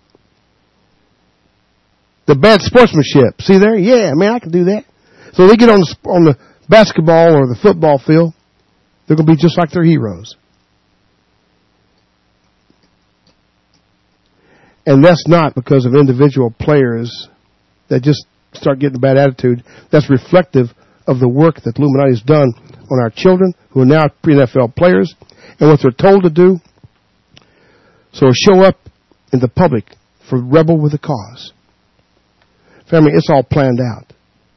The bad sportsmanship. See there? Yeah, man, I can do that. So they get on the basketball or the football field, they're going to be just like their heroes. And that's not because of individual players that just start getting a bad attitude. That's reflective of the work that Illuminati's done on our children who are now pre-NFL players and what they're told to do. So show up in the public for rebel with a cause. Family, it's all planned out.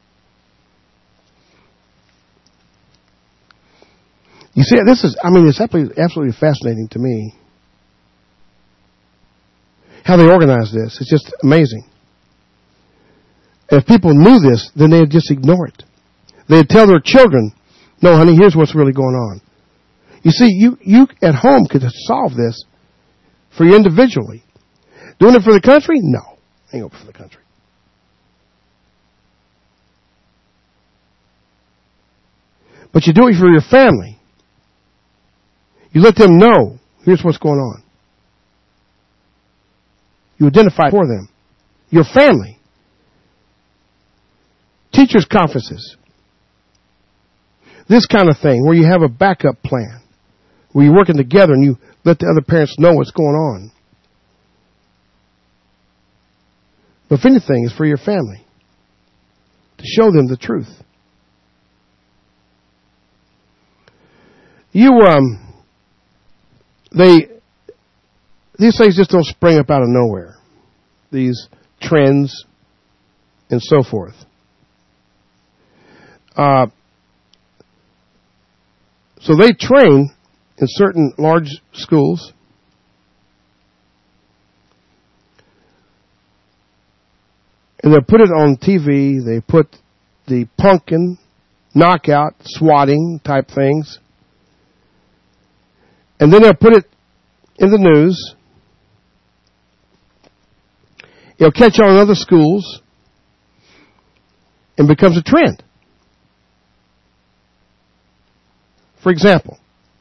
You see, it's absolutely fascinating to me how they organize this. It's just amazing. If people knew this, then they'd just ignore it. They'd tell their children, no, honey, here's what's really going on. You see, you at home could solve this for you individually. Doing it for the country? No. Ain't open for the country. But you do it for your family. You let them know, here's what's going on. You identify for them. Your family. Teachers' conferences. This kind of thing where you have a backup plan. Where you're working together and you let the other parents know what's going on. But if anything, it's for your family. To show them the truth. These things just don't spring up out of nowhere. These trends and so forth. So they train in certain large schools. And they put it on TV. They put the pumpkin, knockout, swatting type things. And then they'll put it in the news. It'll catch on in other schools and becomes a trend. For example,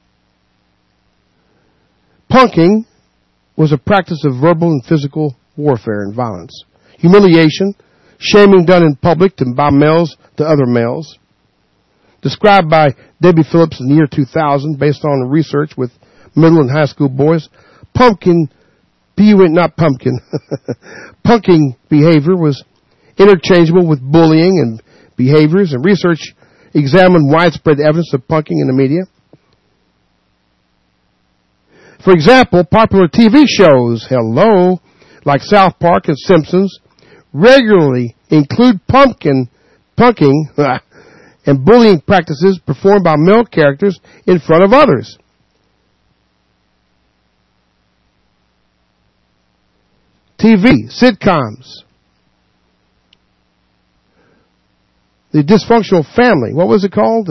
punking was a practice of verbal and physical warfare and violence. Humiliation, shaming done in public by males to other males. Described by Debbie Phillips in the year 2000 based on research with middle and high school boys. Punking behavior was interchangeable with bullying and behaviors, and research examined widespread evidence of punking in the media. For example, popular TV shows, like South Park and Simpsons, regularly include punking and bullying practices performed by male characters in front of others. TV, sitcoms. The Dysfunctional Family. What was it called?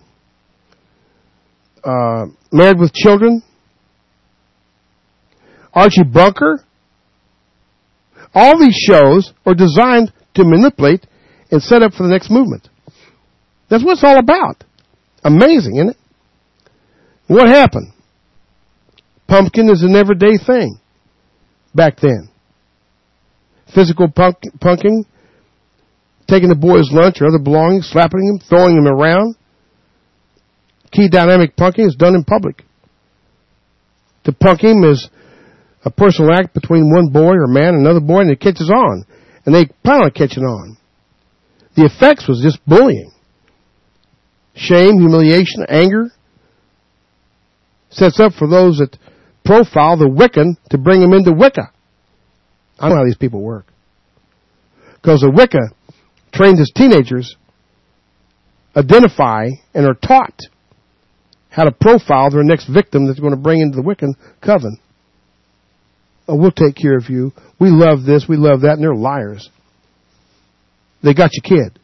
Married with Children. Archie Bunker. All these shows are designed to manipulate and set up for the next movement. That's what it's all about. Amazing, isn't it? What happened? Pumpkin is an everyday thing back then. Physical punking, taking the boy's lunch or other belongings, slapping him, throwing him around. Key dynamic punking is done in public. To punk him is a personal act between one boy or man and another boy, and it catches on. And they plan on catching on. The effects was just bullying. Shame, humiliation, anger. Sets up for those that profile the Wiccan to bring them into Wicca. I know how these people work. Because the Wicca trained as teenagers identify and are taught how to profile their next victim that's going to bring into the Wiccan coven. Oh, we'll take care of you. We love this, we love that, and they're liars. They got your kid.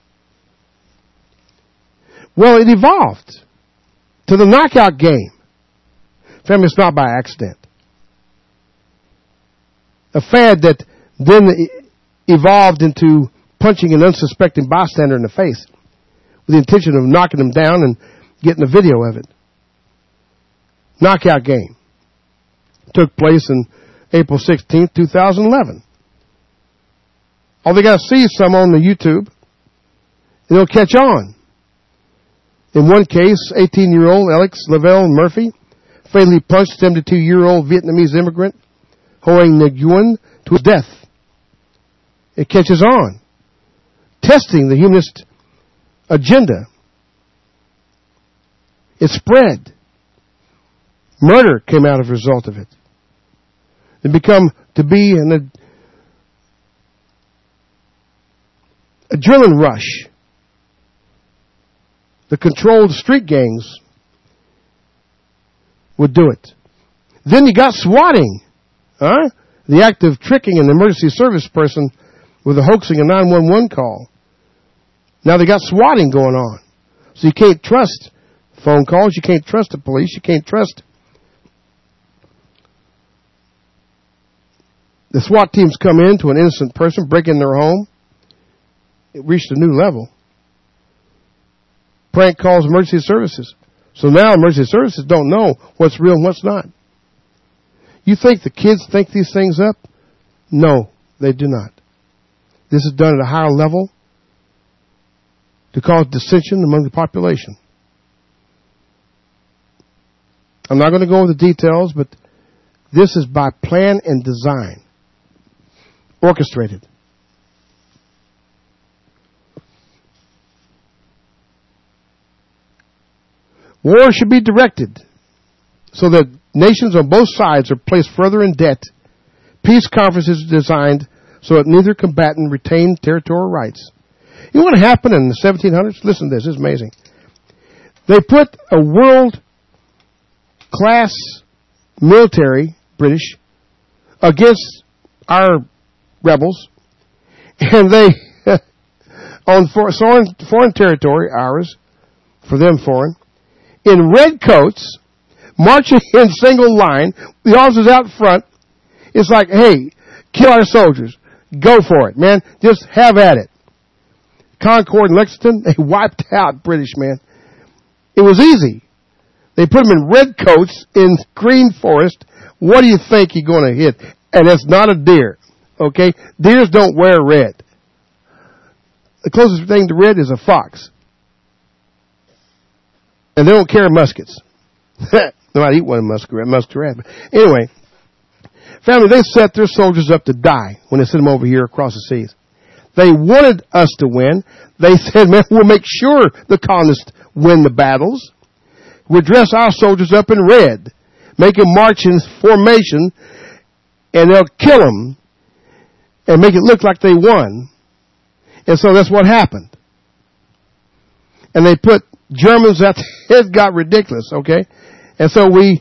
Well, it evolved to the knockout game. Family, it's not by accident. A fad that then evolved into punching an unsuspecting bystander in the face with the intention of knocking them down and getting a video of it. Knockout game. Took place in April 16th, 2011. All they got to see is some on the YouTube, and they'll catch on. In one case, 18-year-old Alex Lavelle Murphy fatally punched 72-year-old Vietnamese immigrant Hoang Nguyen to his death. It catches on. Testing the humanist agenda. It spread. Murder came out as a result of it. It become to be an adrenaline rush. The controlled street gangs would do it. Then you got swatting. The act of tricking an emergency service person with a hoaxing a 911 call. Now they got swatting going on. So you can't trust phone calls. You can't trust the police. You can't trust the SWAT teams come in to an innocent person, break in their home. It reached a new level. Prank calls emergency services. So now emergency services don't know what's real and what's not. You think the kids think these things up? No, they do not. This is done at a higher level to cause dissension among the population. I'm not going to go into details, but this is by plan and design. Orchestrated. War should be directed so that nations on both sides are placed further in debt. Peace conferences are designed so that neither combatant retain territorial rights. You know what happened in the 1700s? Listen to this. This is amazing. They put a world-class military, British, against our rebels, and they, on foreign territory, ours, for them foreign, in red coats, marching in single line, the officers out front. It's like, hey, kill our soldiers. Go for it, man. Just have at it. Concord and Lexington, they wiped out British, man. It was easy. They put them in red coats in green forest. What do you think you're going to hit? And it's not a deer, okay? Deers don't wear red. The closest thing to red is a fox. And they don't carry muskets. They might eat one muskrat. But anyway, family, they set their soldiers up to die when they sent them over here across the seas. They wanted us to win. They said, man, we'll make sure the colonists win the battles. We'll dress our soldiers up in red, make them march in formation, and they'll kill them and make it look like they won. And so that's what happened. And they put Germans out there. It got ridiculous, okay? And so we,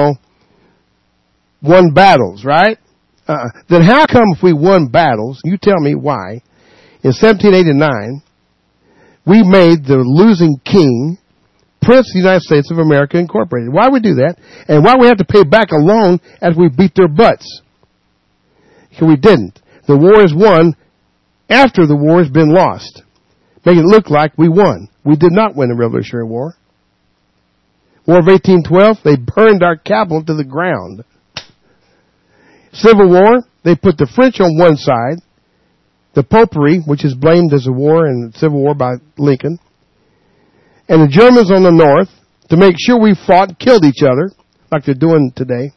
won battles, right? Then how come if we won battles, you tell me why, in 1789, we made the losing king Prince of the United States of America Incorporated? Why we do that? And why we have to pay back a loan after we beat their butts? We didn't. The war is won after the war has been lost. Making it look like we won. We did not win the Revolutionary War. War of 1812, they burned our capital to the ground. Civil War, they put the French on one side, the Popery, which is blamed as a war and Civil War by Lincoln, and the Germans on the north to make sure we fought and killed each other, like they're doing today.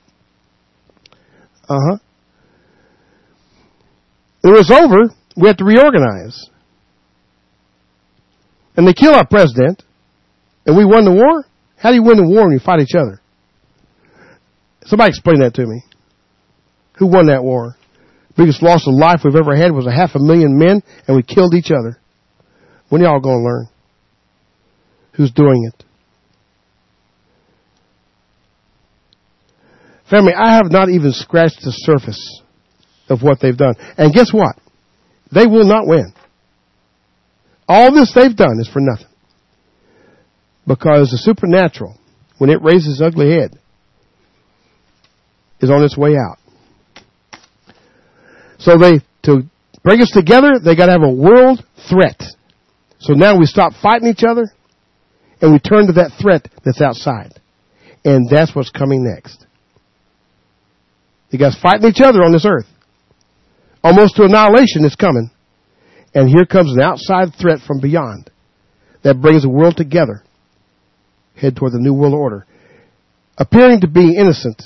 When it was over, we had to reorganize. And they kill our president, and we won the war? How do you win the war when you fight each other? Somebody explain that to me. Who won that war? Biggest loss of life we've ever had was 500,000 men, and we killed each other. When are y'all going to learn? Who's doing it? Family, I have not even scratched the surface of what they've done. And guess what? They will not win. All this they've done is for nothing. Because the supernatural, when it raises its ugly head, is on its way out. So to bring us together, they got to have a world threat. So now we stop fighting each other and we turn to that threat that's outside. And that's what's coming next. You guys fighting each other on this earth. Almost to annihilation is coming. And here comes an outside threat from beyond that brings the world together. Head toward the New World Order. Appearing to be innocent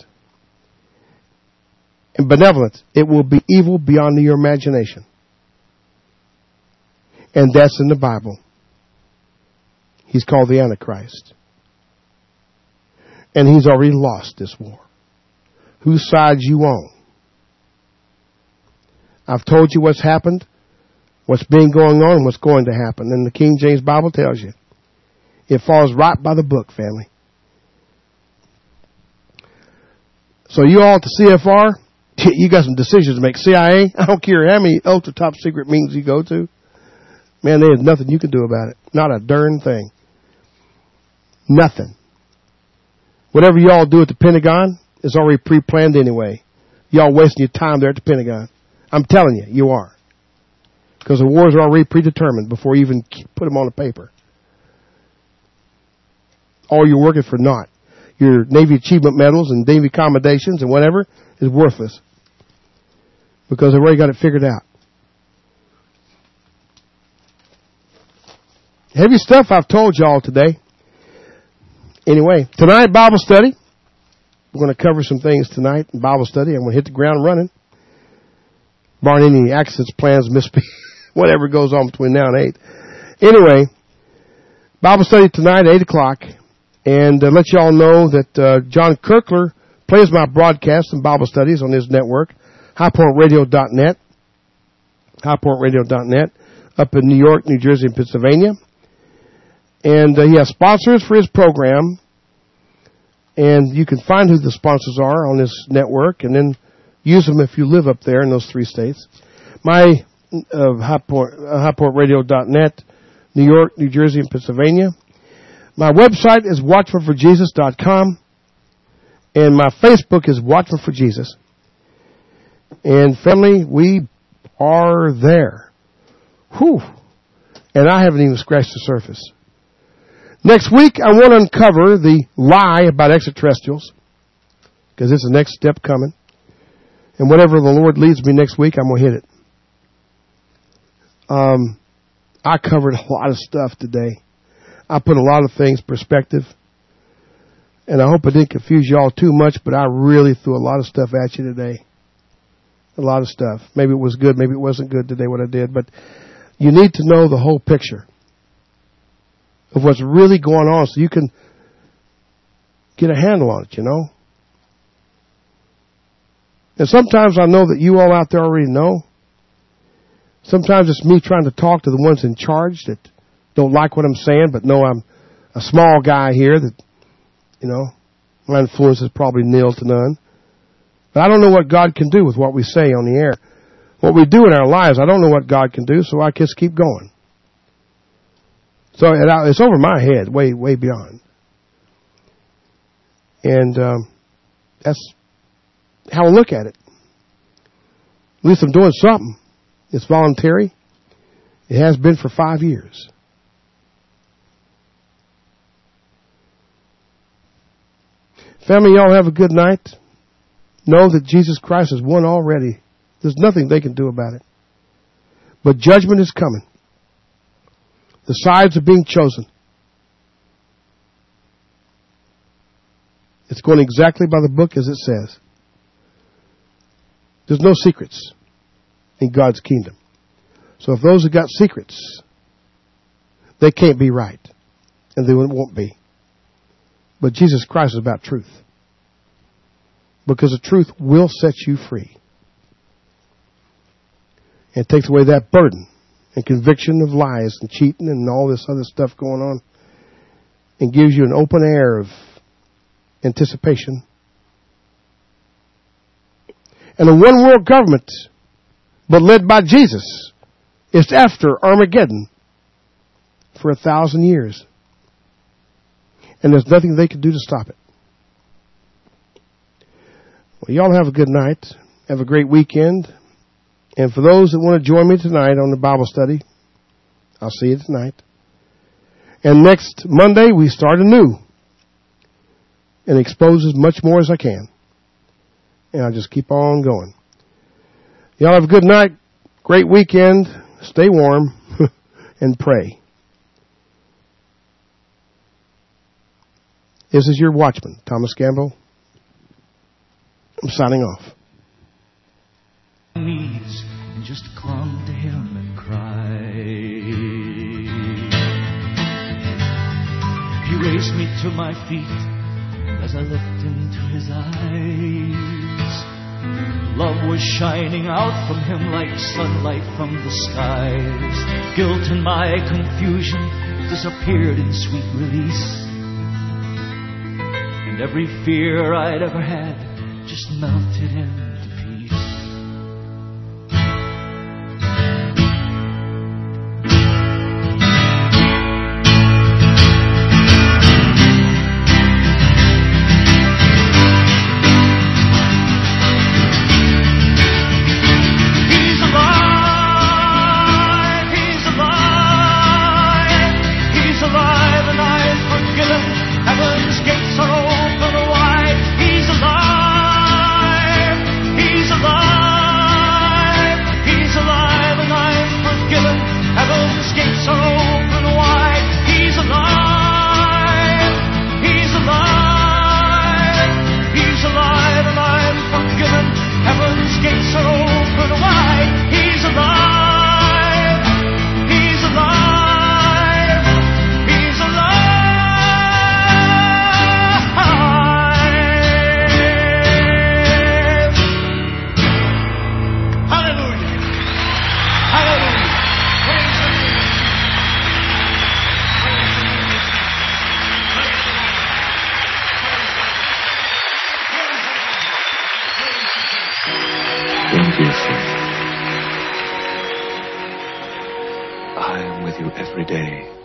and benevolent, it will be evil beyond your imagination. And that's in the Bible. He's called the Antichrist. And he's already lost this war. Whose side you on? I've told you what's happened, what's been going on, and what's going to happen. And the King James Bible tells you. It falls right by the book, family. So you all at the CFR, you got some decisions to make. CIA, I don't care how many ultra top secret meetings you go to. Man, there's nothing you can do about it. Not a darn thing. Nothing. Whatever y'all do at the Pentagon is already pre-planned anyway. Y'all wasting your time there at the Pentagon. I'm telling you, you are. Because the wars are already predetermined before you even put them on the paper. All you're working for naught. Your Navy achievement medals and Navy accommodations and whatever is worthless. Because they've already got it figured out. Heavy stuff I've told y'all today. Anyway, tonight Bible study. We're going to cover some things tonight in Bible study. I'm going to hit the ground running. Barring any accidents, plans, whatever goes on between now and 8. Anyway, Bible study tonight at 8 o'clock. And let y'all know that John Kirkler plays my broadcasts and Bible studies on his network, highpointradio.net, highpointradio.net, up in New York, New Jersey, and Pennsylvania. And he has sponsors for his program. And you can find who the sponsors are on his network and then use them if you live up there in those 3 states. My highpointradio.net, New York, New Jersey, and Pennsylvania. My website is watchmanforjesus.com, and my Facebook is Watchman for Jesus. And family, we are there. Whew. And I haven't even scratched the surface. Next week, I want to uncover the lie about extraterrestrials, because it's the next step coming. And whatever the Lord leads me next week, I'm going to hit it. I covered a lot of stuff today. I put a lot of things in perspective. And I hope I didn't confuse y'all too much, but I really threw a lot of stuff at you today. A lot of stuff. Maybe it was good, maybe it wasn't good today what I did. But you need to know the whole picture of what's really going on so you can get a handle on it, you know. And sometimes I know that you all out there already know. Sometimes it's me trying to talk to the ones in charge that don't like what I'm saying, but know I'm a small guy here that, you know, my influence is probably nil to none. But I don't know what God can do with what we say on the air. What we do in our lives, I don't know what God can do, so I just keep going. So it's over my head, way, way beyond. And that's how I look at it. At least I'm doing something. It's voluntary. It has been for 5 years. Family, y'all have a good night. Know that Jesus Christ has won already. There's nothing they can do about it. But judgment is coming. The sides are being chosen. It's going exactly by the book as it says. There's no secrets in God's kingdom. So if those have got secrets, they can't be right. And they won't be. But Jesus Christ is about truth. Because the truth will set you free. And it takes away that burden and conviction of lies and cheating and all this other stuff going on. And gives you an open air of anticipation. And a one world government, but led by Jesus, is after Armageddon for 1,000 years. And there's nothing they can do to stop it. Well, y'all have a good night. Have a great weekend. And for those that want to join me tonight on the Bible study, I'll see you tonight. And next Monday, we start anew and expose as much more as I can. And I'll just keep on going. Y'all have a good night, great weekend, stay warm, and pray. This is your watchman, Thomas Gamble. I'm signing off. Knees and just clung to him and cried. He raised me to my feet as I looked into his eyes. Love was shining out from him like sunlight from the skies. Guilt and my confusion disappeared in sweet release. And every fear I'd ever had just melted into peace. He's alive, he's alive, he's alive, and I've forgiven. Heaven's gates are open wide. He's alive, he's alive, he's alive, and I'm forgiven. Heaven's gates are open wide. He's alive, he's alive, he's alive, and I'm forgiven. Heaven's gates are open wide. He's alive, he's alive, he's alive. Hallelujah. Hallelujah. Praise the Lord. Then Jesus, I am with you every day